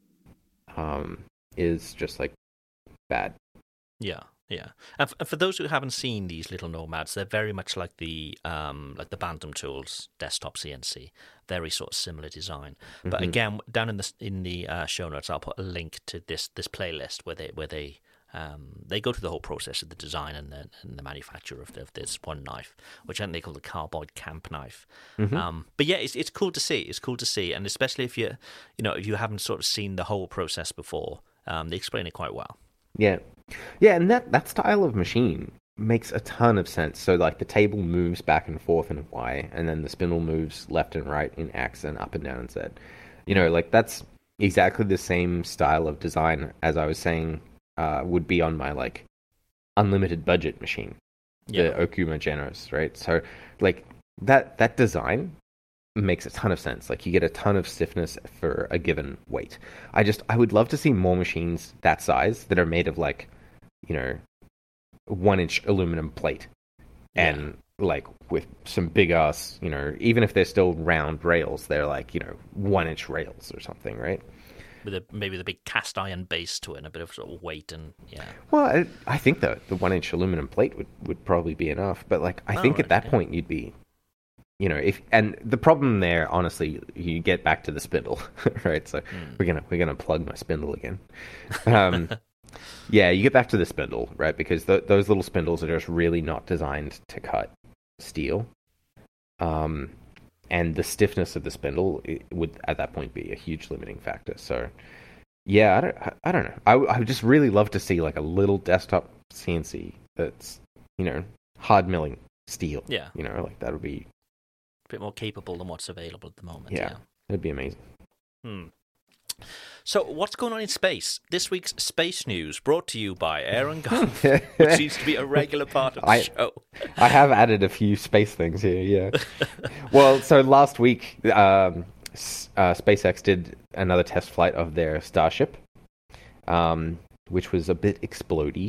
Speaker 4: is just like bad.
Speaker 3: Yeah, yeah. And for those who haven't seen these little nomads, they're very much like the Bantam Tools desktop CNC. Very sort of similar design. But again, down in the show notes, I'll put a link to this playlist where they go through the whole process of the design and the manufacture of this one knife, which I think they call the Carboid Camp knife. But yeah, it's cool to see. It's cool to see, and especially if if you haven't sort of seen the whole process before, they explain it quite well.
Speaker 4: Yeah, and that style of machine makes a ton of sense. So like the table moves back and forth in Y, and then the spindle moves left and right in X and up and down in Z. You know, like that's exactly the same style of design as I was saying. Would be on my like unlimited budget machine, the Okuma Genos, right? So like that design makes a ton of sense. Like you get a ton of stiffness for a given weight. I would love to see more machines that size that are made of like, 1-inch aluminum plate and like with some big ass, even if they're still round rails, they're like 1-inch rails or something, right?
Speaker 3: With maybe the big cast iron base to it and a bit of sort of weight and
Speaker 4: Well, I think the 1-inch aluminum plate would probably be enough, but like I think at that point you'd be, and the problem there, honestly, you get back to the spindle, right? So we're gonna plug my spindle again. Yeah, you get back to the spindle, right? Because those little spindles are just really not designed to cut steel. And the stiffness of the spindle would, at that point, be a huge limiting factor. So, yeah, I don't know. I would just really love to see like a little desktop CNC that's, hard milling steel.
Speaker 3: Yeah.
Speaker 4: Like that would be
Speaker 3: a bit more capable than what's available at the moment.
Speaker 4: Yeah, it'd be amazing.
Speaker 3: So, what's going on in space? This week's space news brought to you by Aaron Golf, which seems to be a regular part of the show.
Speaker 4: I have added a few space things here, yeah. Well, so last week, SpaceX did another test flight of their Starship, which was a bit explodey.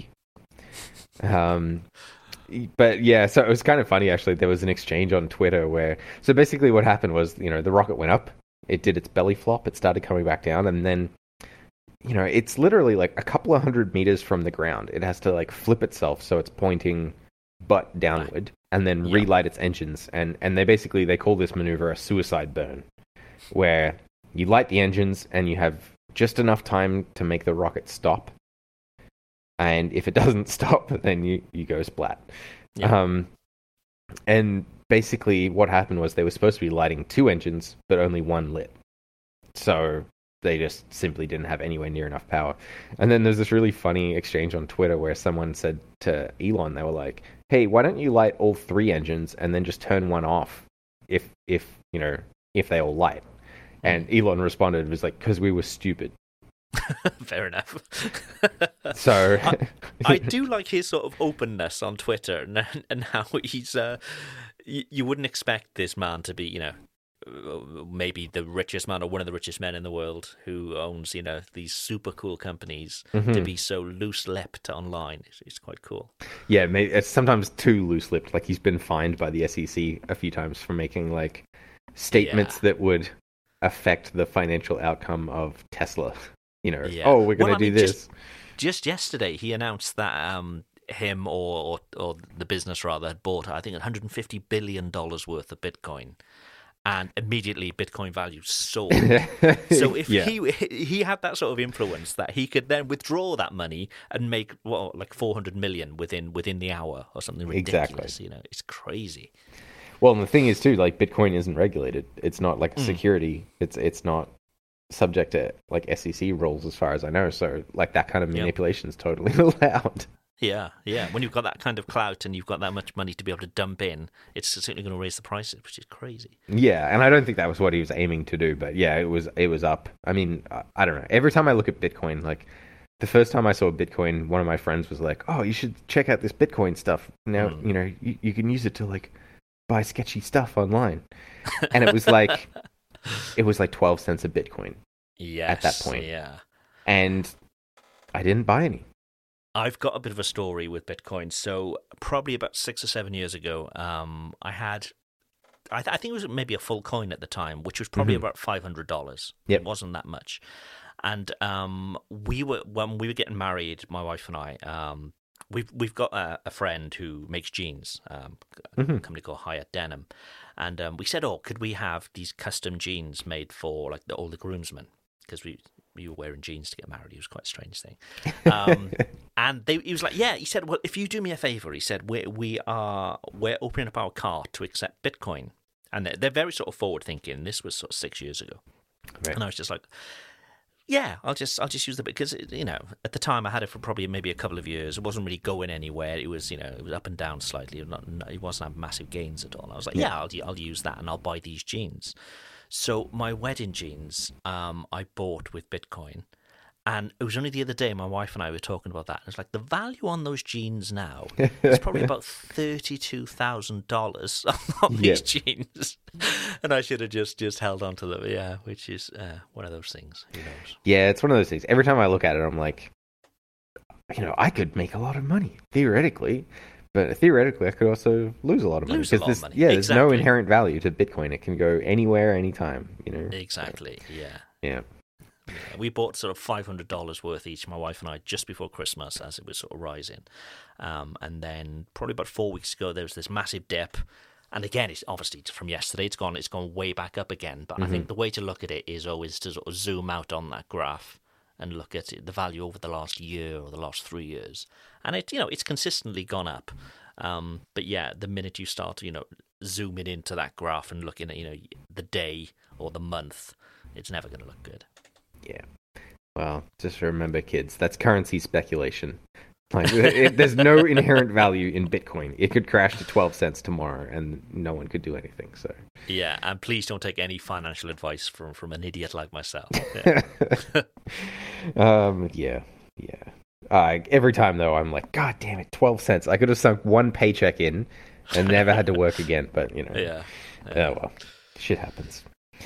Speaker 4: But yeah, so it was kind of funny, actually. There was an exchange on Twitter where... So basically what happened was, the rocket went up. It did its belly flop. It started coming back down, and then, it's literally like a couple of 100 meters from the ground. It has to like flip itself so it's pointing butt downward, and then relight its engines. And they call this maneuver a suicide burn, where you light the engines and you have just enough time to make the rocket stop. And if it doesn't stop, then you go splat. Yeah. And basically what happened was they were supposed to be lighting 2 engines, but only one lit. So they just simply didn't have anywhere near enough power. And then there's this really funny exchange on Twitter where someone said to Elon, they were like, hey, why don't you light all 3 engines and then just turn one off if they all light? And Elon responded, was like, because we were stupid.
Speaker 3: Fair enough.
Speaker 4: So
Speaker 3: I do like his sort of openness on Twitter and how he's you wouldn't expect this man to be maybe the richest man or one of the richest men in the world who owns these super cool companies to be so loose-lipped online. It's quite cool. Yeah,
Speaker 4: maybe it's sometimes too loose-lipped. Like he's been fined by the SEC a few times for making like statements that would affect the financial outcome of Tesla. Oh, we're going to do this.
Speaker 3: Just yesterday, he announced that him or the business rather had bought, I think, $150 billion worth of Bitcoin, and immediately Bitcoin value soared. So if he had that sort of influence that he could then withdraw that money and make like 400 million within the hour or something ridiculous.
Speaker 4: Exactly.
Speaker 3: You know, it's crazy.
Speaker 4: Well, and the thing is too, like Bitcoin isn't regulated. It's not like a security. It's not subject to like SEC rules as far as I know. So like that kind of manipulation is totally allowed.
Speaker 3: Yeah. When you've got that kind of clout and you've got that much money to be able to dump in, it's certainly going to raise the prices, which is crazy.
Speaker 4: Yeah, and I don't think that was what he was aiming to do, but yeah, it was up. I mean, I don't know. Every time I look at Bitcoin, like the first time I saw Bitcoin, one of my friends was like, "Oh, you should check out this Bitcoin stuff. Now, you know, you can use it to like buy sketchy stuff online." And it was like 12 cents a Bitcoin at that point.
Speaker 3: Yeah. And
Speaker 4: I didn't buy any.
Speaker 3: I've got a bit of a story with Bitcoin. So probably about 6 or 7 years ago, I think it was maybe a full coin at the time, which was probably about $500.
Speaker 4: Yep.
Speaker 3: It wasn't that much. And when we were getting married, my wife and I, we've got a friend who makes jeans, a company called Hyatt Denim, and we said, "Oh, could we have these custom jeans made for like all the groomsmen?" Because we were wearing jeans to get married. It was quite a strange thing. And he was like, "Yeah." He said, "Well, if you do me a favor," he said, we're opening up our cart to accept Bitcoin," and they're very sort of forward thinking. This was sort of 6 years ago, right. And I was just like, "Yeah, I'll just use the because you know at the time I had it for probably maybe a couple of years. It wasn't really going anywhere. It was it was up and down slightly. It wasn't having massive gains at all. And I was like, yeah, I'll use that and I'll buy these jeans. So my wedding jeans, I bought with Bitcoin, and it was only the other day my wife and I were talking about that. And it's like the value on those jeans now is probably about $32,000 on these jeans, and I should have just held on to them. Yeah, which is one of those things. Who knows?
Speaker 4: Yeah, it's one of those things. Every time I look at it, I'm like, I could make a lot of money theoretically. But theoretically, I could also lose a lot of money. Because there's no inherent value to Bitcoin. It can go anywhere, anytime,
Speaker 3: Exactly, yeah.
Speaker 4: Yeah.
Speaker 3: We bought sort of $500 worth each, my wife and I, just before Christmas as it was sort of rising. And then probably about 4 weeks ago, there was this massive dip. And again, it's obviously from yesterday, it's gone way back up again. But I think the way to look at it is always to sort of zoom out on that graph and look at the value over the last year or the last 3 years. And it's consistently gone up. But yeah, the minute you start, zooming into that graph and looking at, the day or the month, it's never going to look good.
Speaker 4: Yeah. Well, just remember, kids, that's currency speculation. Like, there's no inherent value in Bitcoin. It could crash to 12 cents tomorrow and no one could do anything. So
Speaker 3: yeah, and please don't take any financial advice from an idiot like myself.
Speaker 4: Yeah. Every time though, I'm like, God damn it, 12 cents. I could have sunk one paycheck in and never had to work again. But
Speaker 3: Yeah.
Speaker 4: Oh well, shit happens.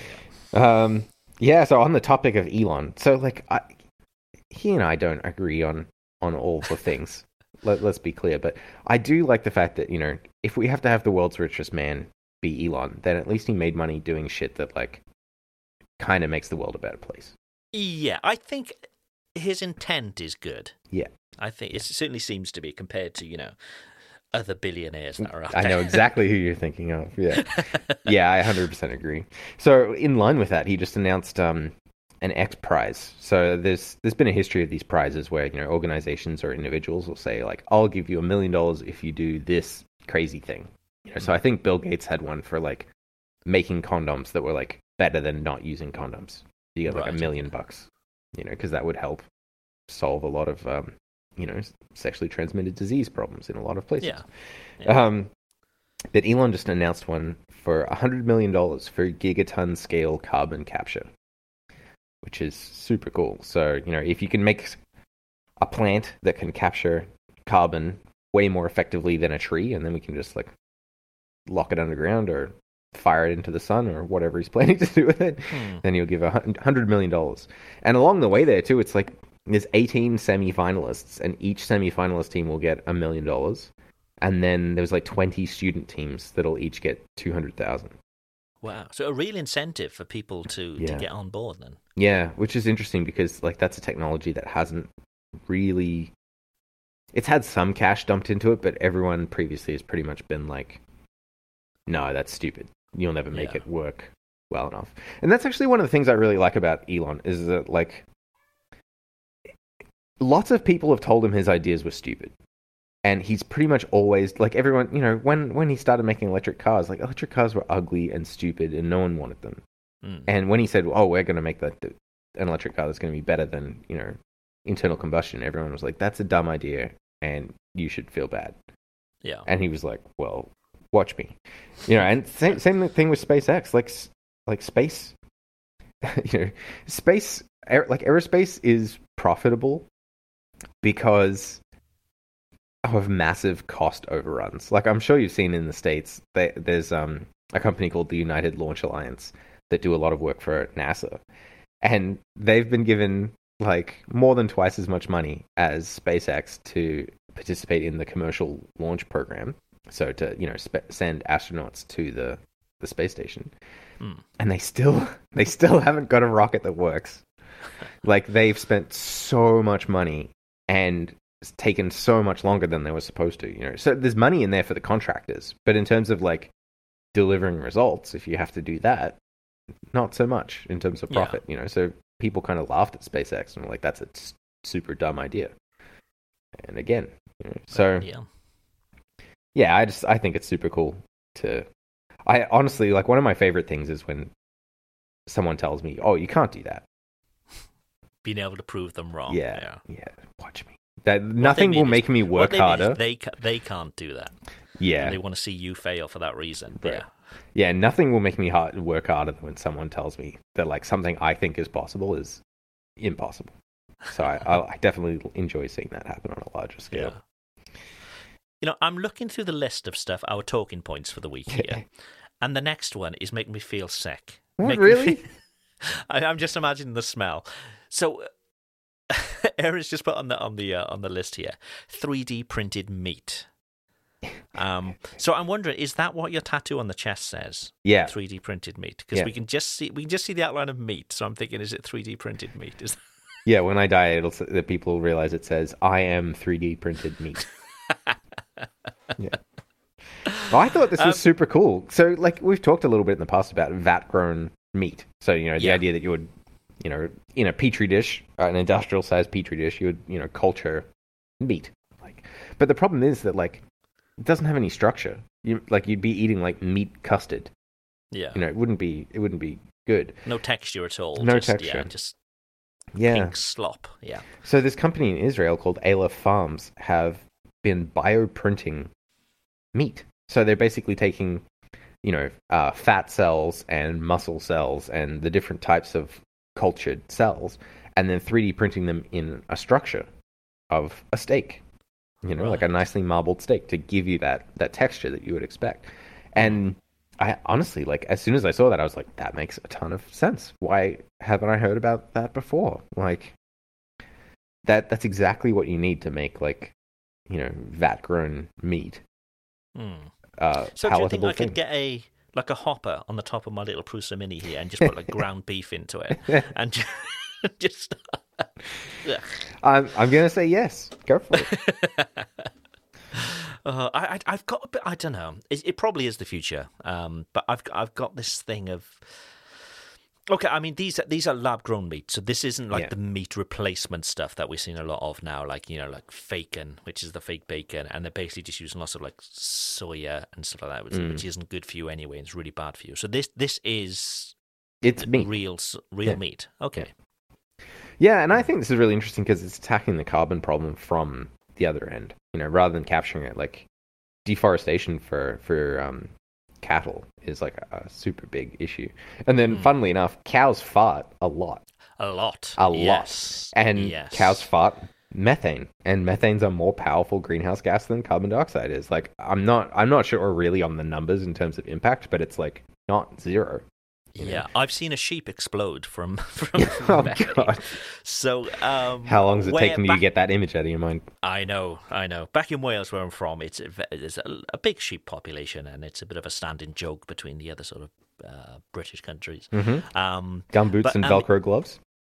Speaker 4: Yeah. So on the topic of Elon, so like, he and I don't agree on all the things. Let's be clear, but I do like the fact that if we have to have the world's richest man be Elon, then at least he made money doing shit that like kind of makes the world a better place.
Speaker 3: Yeah, I think his intent is good.
Speaker 4: Yeah,
Speaker 3: I think it certainly seems to be compared to other billionaires that are out there.
Speaker 4: I know exactly who you're thinking of. Yeah, yeah, I 100% agree. So in line with that, he just announced an X Prize. So there's been a history of these prizes where organizations or individuals will say like, I'll give you $1 million if you do this crazy thing. So I think Bill Gates had one for like making condoms that were like better than not using condoms. You get like $1 million, because that would help solve a lot of sexually transmitted disease problems in a lot of places.
Speaker 3: Yeah.
Speaker 4: But Elon just announced one for $100 million for gigaton scale carbon capture, which is super cool. So, if you can make a plant that can capture carbon way more effectively than a tree, and then we can just like lock it underground or fire it into the sun or whatever he's planning to do with it, then he'll give $100 million. And along the way there too, it's like there's 18 semi-finalists, and each semi-finalist team will get $1 million. And then there's like 20 student teams that'll each get 200,000.
Speaker 3: Wow. So a real incentive for people to get on board then.
Speaker 4: Yeah, which is interesting because like that's a technology that hasn't really... It's had some cash dumped into it, but everyone previously has pretty much been like, no, that's stupid. you'll never make
Speaker 3: Yeah.
Speaker 4: it work well enough. And that's actually one of the things I really like about Elon is that like lots of people have told him his ideas were stupid. And he's pretty much always like everyone, you know, when he started making electric cars, like electric cars were ugly and stupid and no one wanted them. And when he said, "Oh, we're going to make an electric car that's going to be better than, you know, internal combustion," everyone was like, "That's a dumb idea and you should feel bad."
Speaker 3: Yeah.
Speaker 4: And he was like, "Well, watch me." You know, and same thing with SpaceX, like space, you know, like aerospace is profitable because of massive cost overruns. Like I'm sure you've seen in the States, there's a company called the United Launch Alliance that do a lot of work for NASA. And they've been given like more than twice as much money as SpaceX to participate in the commercial launch program. So to, you know, send astronauts to the space station. And they still haven't got a rocket that works. Like they've spent so much money and it's taken so much longer than they were supposed to, you know. So there's money in there for the contractors, but in terms of like delivering results, if you have to do that, not so much in terms of profit, you know. So people kind of laughed at SpaceX and were like, "That's a super dumb idea." And again, you know, so yeah, I think it's super cool to. I honestly like one of my favorite things is when someone tells me, "Oh, you can't do that."
Speaker 3: Being able to prove them wrong.
Speaker 4: Yeah. Watch me. That nothing will make me work harder.
Speaker 3: They can't do that.
Speaker 4: Yeah,
Speaker 3: And they want to see you fail for that reason.
Speaker 4: Right. Yeah, nothing will make me work harder than when someone tells me that like something I think is possible is impossible. So I definitely enjoy seeing that happen on a larger scale.
Speaker 3: Yeah. You know, I'm looking through the list of stuff, our talking points for the week here, and the next one is making me feel sick.
Speaker 4: Really?
Speaker 3: I'm just imagining the smell. So, Aaron's just put on the list here, 3D printed meat. So I'm wondering, is that what your tattoo on the chest says?
Speaker 4: Yeah.
Speaker 3: 3D printed meat, because we can just see the outline of meat. So I'm thinking, is it 3D printed meat?
Speaker 4: Yeah, when I die, the people realize it says, "I am 3D printed meat." Yeah. Well, I thought this was super cool. So, like, we've talked a little bit in the past about vat-grown meat. So, you know, the idea that you would, you know, in a petri dish, an industrial-sized petri dish, you would, you know, culture meat. Like, but the problem is that, like, it doesn't have any structure. You'd be eating like meat custard.
Speaker 3: Yeah.
Speaker 4: You know, it wouldn't be good.
Speaker 3: No texture at all.
Speaker 4: No texture.
Speaker 3: Yeah, just pink slop. Yeah.
Speaker 4: So this company in Israel called Aleph Farms have been bioprinting meat. So they're basically taking, you know, fat cells and muscle cells and the different types of cultured cells, and then 3D printing them in a structure of a steak. You know, like a nicely marbled steak to give you that texture that you would expect. And I honestly, like, as soon as I saw that, I was like, that makes a ton of sense. Why haven't I heard about that before? Like, that's exactly what you need to make, like, you know, vat-grown meat.
Speaker 3: So do you think I could get a hopper on the top of my little Prusa Mini here and just put like ground beef into it and just
Speaker 4: I'm gonna say yes. Go for it.
Speaker 3: I've got a bit. I don't know. It probably is the future. But I've got this thing of. Okay, I mean these are lab grown meat, so this isn't like the meat replacement stuff that we're seeing a lot of now, like, you know, like bacon, which is the fake bacon, and they're basically just using lots of like soya and stuff like that, which isn't good for you anyway. And it's really bad for you. So this is
Speaker 4: meat,
Speaker 3: real meat. Okay.
Speaker 4: Yeah, and I think this is really interesting because it's attacking the carbon problem from the other end. You know, rather than capturing it, like deforestation for cattle is like a super big issue. And then, funnily enough, cows fart a lot.
Speaker 3: Yes.
Speaker 4: And cows fart methane, and methane's a more powerful greenhouse gas than carbon dioxide is. Like, I'm not sure really on the numbers in terms of impact, but it's like not zero.
Speaker 3: Yeah, I've seen a sheep explode from
Speaker 4: oh
Speaker 3: methane.
Speaker 4: God!
Speaker 3: So,
Speaker 4: how long has it taken you to get that image out of your mind?
Speaker 3: I know. Back in Wales, where I'm from, there's a big sheep population, and it's a bit of a standing joke between the other sort of British countries.
Speaker 4: Gumboots and Velcro gloves.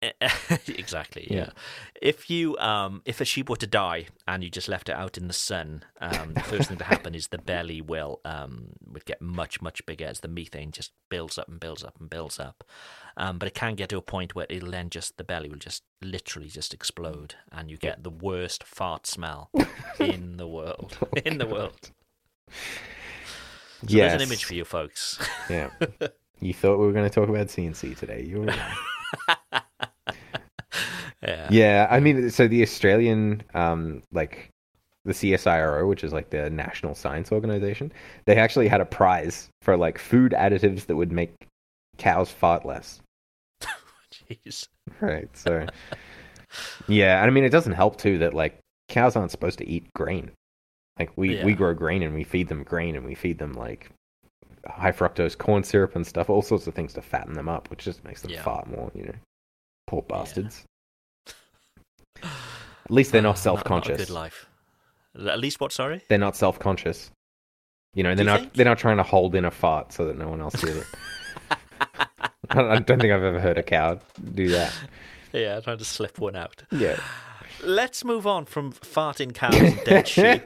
Speaker 3: Exactly. Yeah. If a sheep were to die and you just left it out in the sun, the first thing to happen is the belly would get much, much bigger as the methane just builds up and builds up and builds up. But it can get to a point where it'll then the belly will just literally just explode, and you get the worst fart smell in the world. In the world. So there's an image for you folks.
Speaker 4: Yeah. You thought we were going to talk about CNC today. You were wrong. Yeah. I mean, so the Australian, the CSIRO, which is like the National Science Organization, they actually had a prize for like food additives that would make cows fart less.
Speaker 3: Jeez.
Speaker 4: Right. So, yeah. I mean, it doesn't help too that like cows aren't supposed to eat grain. Like we grow grain and we feed them grain and we feed them like high fructose corn syrup and stuff, all sorts of things to fatten them up, which just makes them fart more, Poor bastards. At least they're not self-conscious.
Speaker 3: Not a good life. At least what? Sorry,
Speaker 4: they're not self-conscious. They're not trying to hold in a fart so that no one else hears it. I don't think I've ever heard a cow do that.
Speaker 3: Yeah, trying to slip one out.
Speaker 4: Yeah.
Speaker 3: Let's move on from farting cows and dead sheep.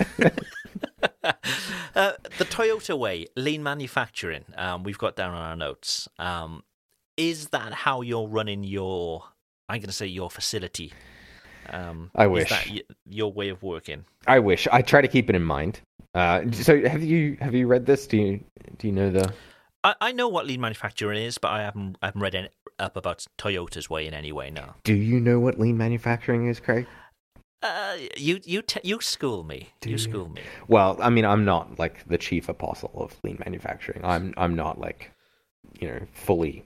Speaker 3: The Toyota way, lean manufacturing. We've got down on our notes. Is that how you're running your? I'm going to say your facility.
Speaker 4: I wish.
Speaker 3: Is that your way of working?
Speaker 4: I wish. I try to keep it in mind. So have you read this? Do you know the?
Speaker 3: I know what lean manufacturing is, but I haven't read any up about Toyota's way in any way. No.
Speaker 4: Do you know what lean manufacturing is, Craig?
Speaker 3: You school me. You school me.
Speaker 4: Well, I mean, I'm not like the chief apostle of lean manufacturing. I'm not like, fully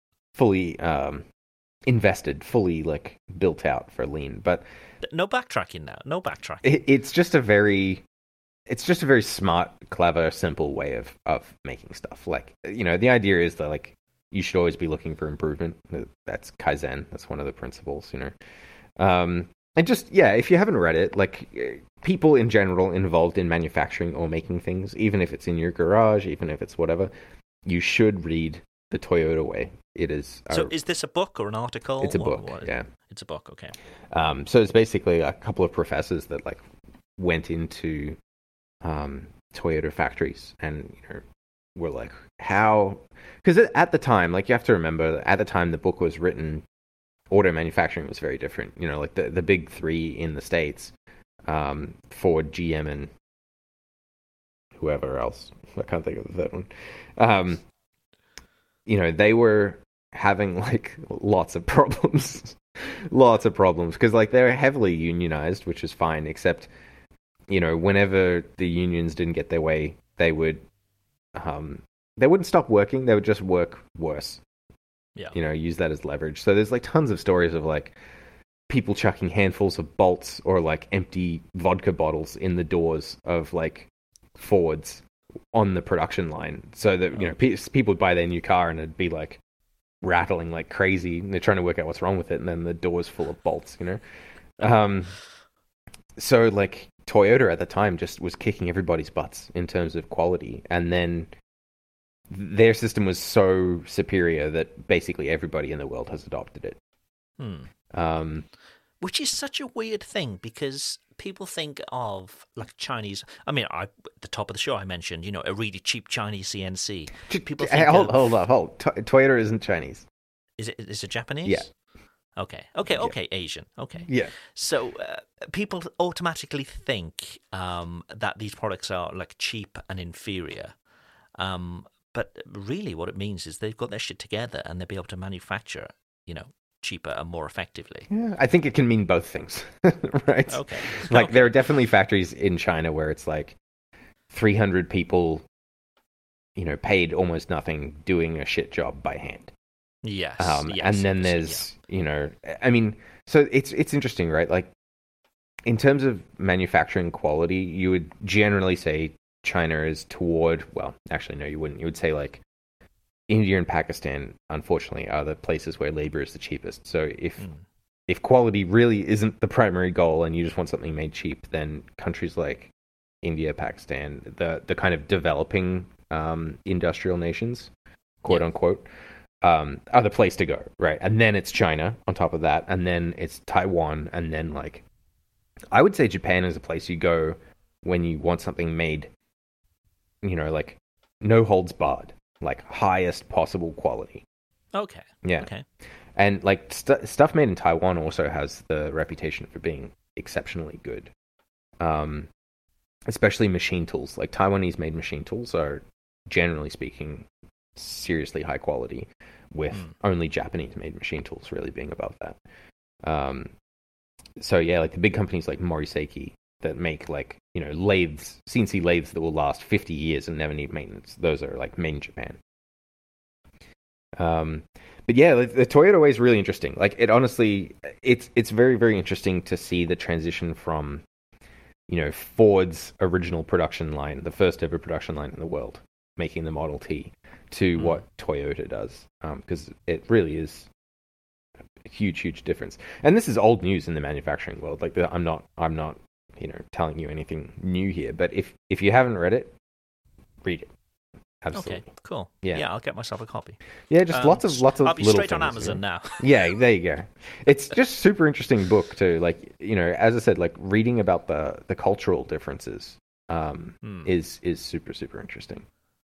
Speaker 4: invested, fully like built out for lean. But
Speaker 3: no backtracking now. No backtracking.
Speaker 4: It's just a very smart, clever, simple way of making stuff. Like, the idea is that like you should always be looking for improvement. That's Kaizen. That's one of the principles. And just, if you haven't read it, like people in general involved in manufacturing or making things, even if it's in your garage, even if it's whatever, you should read The Toyota Way. It is.
Speaker 3: So is this a book or an article?
Speaker 4: It's a book, yeah.
Speaker 3: It's a book, okay.
Speaker 4: So it's basically a couple of professors that like went into Toyota factories and, were like, how... Because at the time, like you have to remember, at the time the book was written, auto manufacturing was very different. Like the big three in the States, Ford, GM, and whoever else. I can't think of the third one. They were having like lots of problems. Lots of problems. Because like they're heavily unionized, which is fine, except, whenever the unions didn't get their way, they wouldn't stop working. They would just work worse. Yeah. Use that as leverage. So there's like tons of stories of like people chucking handfuls of bolts or like empty vodka bottles in the doors of like Fords on the production line, so that people would buy their new car and it'd be like rattling like crazy, and they're trying to work out what's wrong with it, and then the door's full of bolts. So like Toyota at the time just was kicking everybody's butts in terms of quality, and then their system was so superior that basically everybody in the world has adopted it.
Speaker 3: Which is such a weird thing, because people think of like Chinese. I mean, at the top of the show I mentioned, a really cheap Chinese CNC. People think
Speaker 4: hold up. Toyota isn't Chinese.
Speaker 3: Is it Japanese?
Speaker 4: Yeah.
Speaker 3: Okay, Asian. Okay.
Speaker 4: Yeah.
Speaker 3: So people automatically think that these products are like cheap and inferior. But really what it means is they've got their shit together and they'll be able to manufacture, cheaper and more effectively.
Speaker 4: Yeah, I think it can mean both things, right?
Speaker 3: Okay.
Speaker 4: Like there are definitely factories in China where it's like 300 people, paid almost nothing doing a shit job by hand.
Speaker 3: Yes.
Speaker 4: And then there's, I mean, so it's interesting, right? Like in terms of manufacturing quality, you would generally say China is toward, well, actually, no, you wouldn't. You would say like India and Pakistan, unfortunately, are the places where labor is the cheapest. So if quality really isn't the primary goal and you just want something made cheap, then countries like India, Pakistan, the kind of developing industrial nations, quote unquote, are the place to go, right? And then it's China on top of that, and then it's Taiwan, and then like I would say Japan is a place you go when you want something made, like no holds barred, like highest possible quality.
Speaker 3: Okay.
Speaker 4: Yeah.
Speaker 3: Okay.
Speaker 4: And like stuff made in Taiwan also has the reputation for being exceptionally good. Especially machine tools. Like Taiwanese made machine tools are, generally speaking, seriously high quality, with only Japanese made machine tools really being above that. So yeah, like the big companies like Moriseki that make like, lathes, CNC lathes that will last 50 years and never need maintenance. Those are like made in Japan. But yeah, the Toyota way is really interesting. Like it honestly, it's very, very interesting to see the transition from, Ford's original production line, the first ever production line in the world, making the Model T, to what Toyota does. Because it really is a huge, huge difference. And this is old news in the manufacturing world. Like I'm not, telling you anything new here. But if you haven't read it, read it. Absolutely.
Speaker 3: Okay, cool.
Speaker 4: Yeah,
Speaker 3: I'll get myself a copy.
Speaker 4: Yeah, just lots of
Speaker 3: I'll be
Speaker 4: little
Speaker 3: straight on
Speaker 4: things,
Speaker 3: Amazon now.
Speaker 4: Yeah, there you go. It's just super interesting book too. Like, as I said, like reading about the cultural differences is super, super interesting.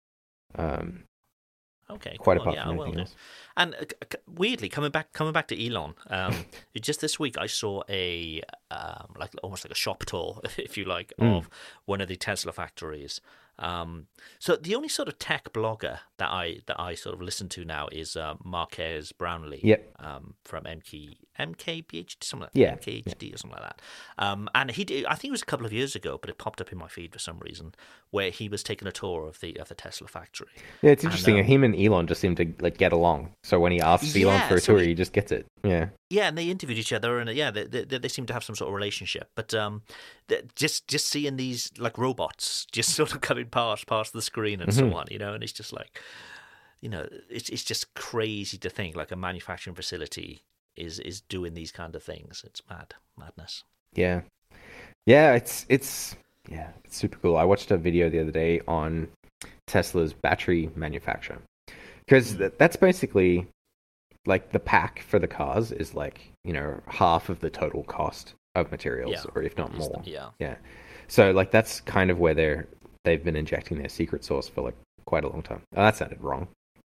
Speaker 3: Okay,
Speaker 4: quite
Speaker 3: cool.
Speaker 4: apart from anything else.
Speaker 3: And weirdly, coming back to Elon, just this week I saw a almost like a shop tour, if you like, of one of the Tesla factories. So the only sort of tech blogger that I sort of listen to now is Marquez Brownlee.
Speaker 4: Yep.
Speaker 3: From MKBHD, something like
Speaker 4: Yeah.
Speaker 3: MKHD or something like that. And I think it was a couple of years ago, but it popped up in my feed for some reason, where he was taking a tour of the Tesla factory.
Speaker 4: Yeah, it's interesting. Him and Elon just seem to like get along. So when he asks Elon for a tour, he just gets it. Yeah.
Speaker 3: Yeah, and they interviewed each other, and they seem to have some sort of relationship. But just seeing these like robots just sort of coming past the screen and so on, and it's just like, it's just crazy to think like a manufacturing facility is doing these kind of things. It's madness.
Speaker 4: Yeah, it's super cool. I watched a video the other day on Tesla's battery manufacture, because that's basically like the pack for the cars is like, half of the total cost of materials, or if not more. Yeah. So like that's kind of where they've been injecting their secret sauce for like quite a long time. Oh, that sounded wrong.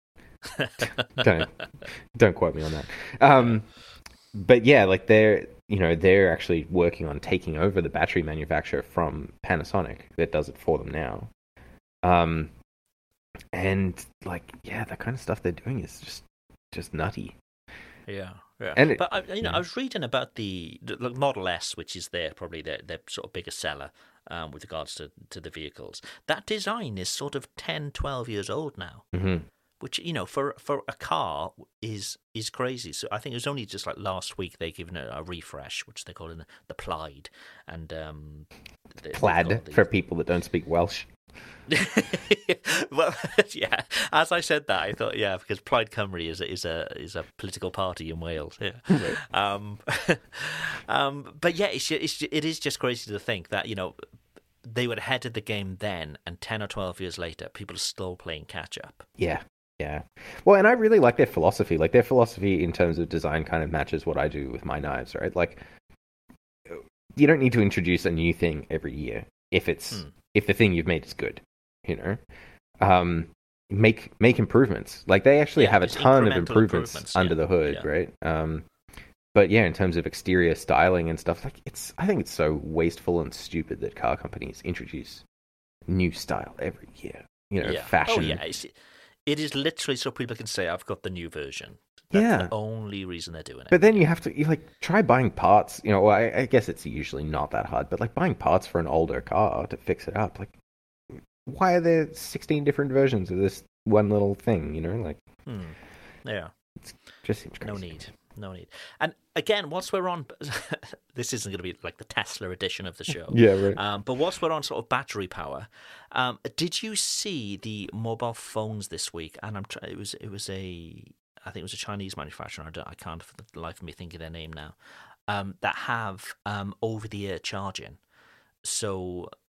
Speaker 4: Don't quote me on that. But yeah, like they're actually working on taking over the battery manufacturer from Panasonic that does it for them now. And like, yeah, the kind of stuff they're doing is just nutty.
Speaker 3: Yeah.
Speaker 4: And
Speaker 3: but I was reading about the Model S, which is probably their sort of biggest seller with regards to the vehicles. That design is sort of 10, 12 years old now, which for a car is crazy. So I think it was only just like last week they given it a refresh, which they call it the Plaid, and
Speaker 4: Plaid for people that don't speak Welsh.
Speaker 3: Well, yeah. As I said that, I thought, because Plaid Cymru is a political party in Wales. Yeah. Right. But yeah, it is just crazy to think that they were ahead of the game then, and 10 or 12 years later, people are still playing catch up.
Speaker 4: Yeah. Yeah. Well, and I really like their philosophy. Like their philosophy in terms of design kind of matches what I do with my knives, right? Like you don't need to introduce a new thing every year if the thing you've made is good. Make improvements. Like they actually have a ton of improvements under the hood, right? But yeah, in terms of exterior styling and stuff, like I think it's so wasteful and stupid that car companies introduce new style every year. Fashion.
Speaker 3: Oh yeah, it is literally so people can say, "I've got the new version." That's the only reason they're doing it.
Speaker 4: But then you have to try buying parts. Well, I guess it's usually not that hard, but like buying parts for an older car to fix it up, like. Why are there 16 different versions of this one little thing,
Speaker 3: Yeah.
Speaker 4: It just seems crazy.
Speaker 3: No need. And again, whilst we're on, this isn't going to be like the Tesla edition of the show.
Speaker 4: Yeah, right.
Speaker 3: But whilst we're on sort of battery power, did you see the mobile phones this week? And it was I think it was a Chinese manufacturer. I can't for the life of me think of their name now. That have over-the-air charging. So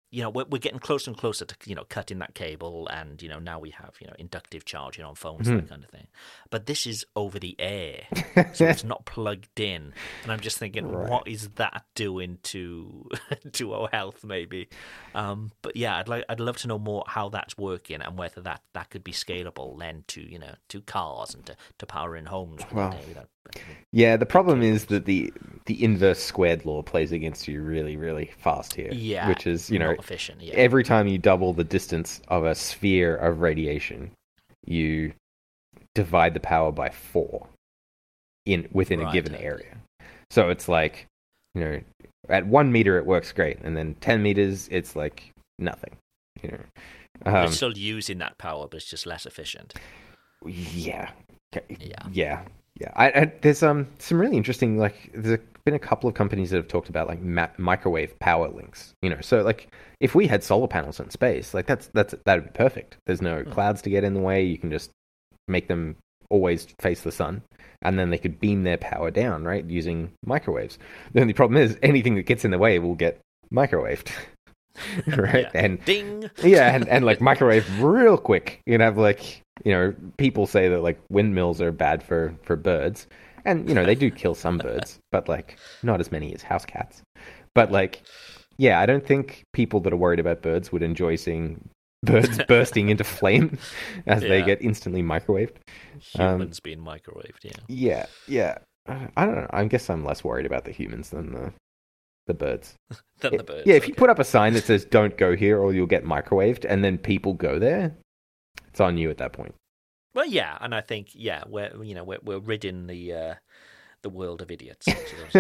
Speaker 3: we're getting closer and closer to, cutting that cable, and, now we have, inductive charging on phones,
Speaker 4: Mm-hmm.
Speaker 3: that kind of thing. But this is over the air, so it's not plugged in. And I'm just thinking,
Speaker 4: Right.
Speaker 3: what is that doing to to our health, maybe? But yeah, I'd love to know more how that's working, and whether that could be scalable then to, to cars and to powering homes.
Speaker 4: Well,
Speaker 3: one day.
Speaker 4: Yeah, the problem is that the inverse squared law plays against you really, really fast here.
Speaker 3: Yeah,
Speaker 4: which is,
Speaker 3: not efficient. Yeah.
Speaker 4: every time you double the distance of a sphere of radiation, you divide the power by 4 within a
Speaker 3: Right,
Speaker 4: given
Speaker 3: okay.
Speaker 4: area. So it's like, at 1 meter it works great, and then 10 meters it's like nothing.
Speaker 3: We're still using that power, but it's just less efficient.
Speaker 4: Yeah.
Speaker 3: Yeah.
Speaker 4: Yeah. There's some really interesting, like, there's been a couple of companies that have talked about like microwave power links. So like if we had solar panels in space, like that'd be perfect. There's no clouds to get in the way. You can just make them always face the sun, and then they could beam their power down, right, using microwaves. The only problem is anything that gets in the way will get microwaved. Right?
Speaker 3: Yeah.
Speaker 4: And
Speaker 3: Ding.
Speaker 4: yeah, and like microwave real quick. You can have like, people say that like windmills are bad for birds, and they do kill some birds, but like not as many as house cats. But like, yeah, I don't think people that are worried about birds would enjoy seeing birds bursting into flame as they
Speaker 3: Yeah.
Speaker 4: get instantly microwaved.
Speaker 3: Humans being microwaved. Yeah.
Speaker 4: Yeah. I don't know. I guess I'm less worried about the humans than the birds.
Speaker 3: Than the birds.
Speaker 4: Yeah, if you
Speaker 3: okay.
Speaker 4: put up a sign that says "Don't go here" or you'll get microwaved, and then people go there, it's on you at that point.
Speaker 3: Well, yeah, and I think we're ridding the world of idiots.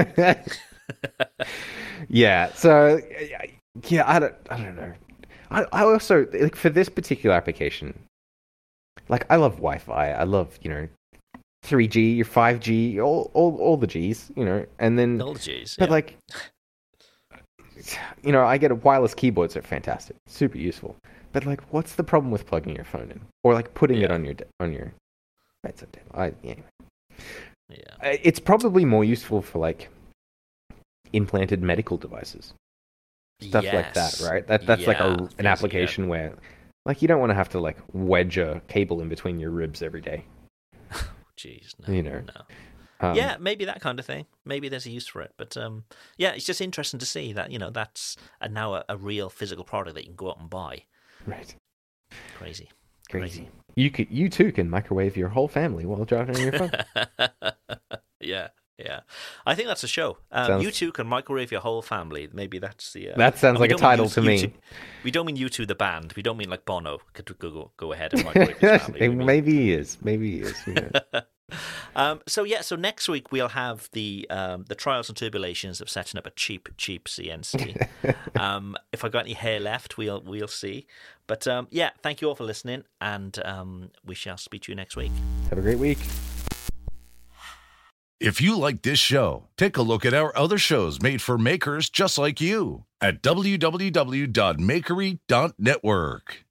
Speaker 4: Yeah. So yeah, I don't know. I also like for this particular application, like I love Wi-Fi. I love 3G, 5G, all the Gs, and then
Speaker 3: All the G's.
Speaker 4: but
Speaker 3: yeah.
Speaker 4: like I get a wireless keyboards are fantastic, super useful. But like, what's the problem with plugging your phone in or like putting it
Speaker 3: Yeah.
Speaker 4: on your bedside table? Anyway.
Speaker 3: Yeah.
Speaker 4: It's probably more useful for like implanted medical devices, stuff like that,
Speaker 3: Yes.
Speaker 4: right? That's like
Speaker 3: Yeah,
Speaker 4: an application where like you don't want to have to like wedge a cable in between your ribs every day.
Speaker 3: Jeez, no.
Speaker 4: No.
Speaker 3: Yeah, maybe that kind of thing. Maybe there's a use for it. But yeah, it's just interesting to see that that's now a real physical product that you can go out and buy.
Speaker 4: Right.
Speaker 3: Crazy.
Speaker 4: You too can microwave your whole family while driving on your phone.
Speaker 3: Yeah. I think that's a show.
Speaker 4: Sounds-
Speaker 3: You two can microwave your whole family. Maybe that's the.
Speaker 4: That sounds
Speaker 3: and we
Speaker 4: like a
Speaker 3: don't mean
Speaker 4: title to me.
Speaker 3: We don't mean U2 the band. We don't mean like Bono could go ahead and microwave his family. We mean-
Speaker 4: Maybe he is.
Speaker 3: So next week we'll have the trials and tribulations of setting up a cheap CNC. If I got any hair left, we'll see. But yeah, thank you all for listening, and we shall speak to you next week.
Speaker 4: Have a great week.
Speaker 2: If you like this show, take a look at our other shows made for makers just like you at www.makery.network.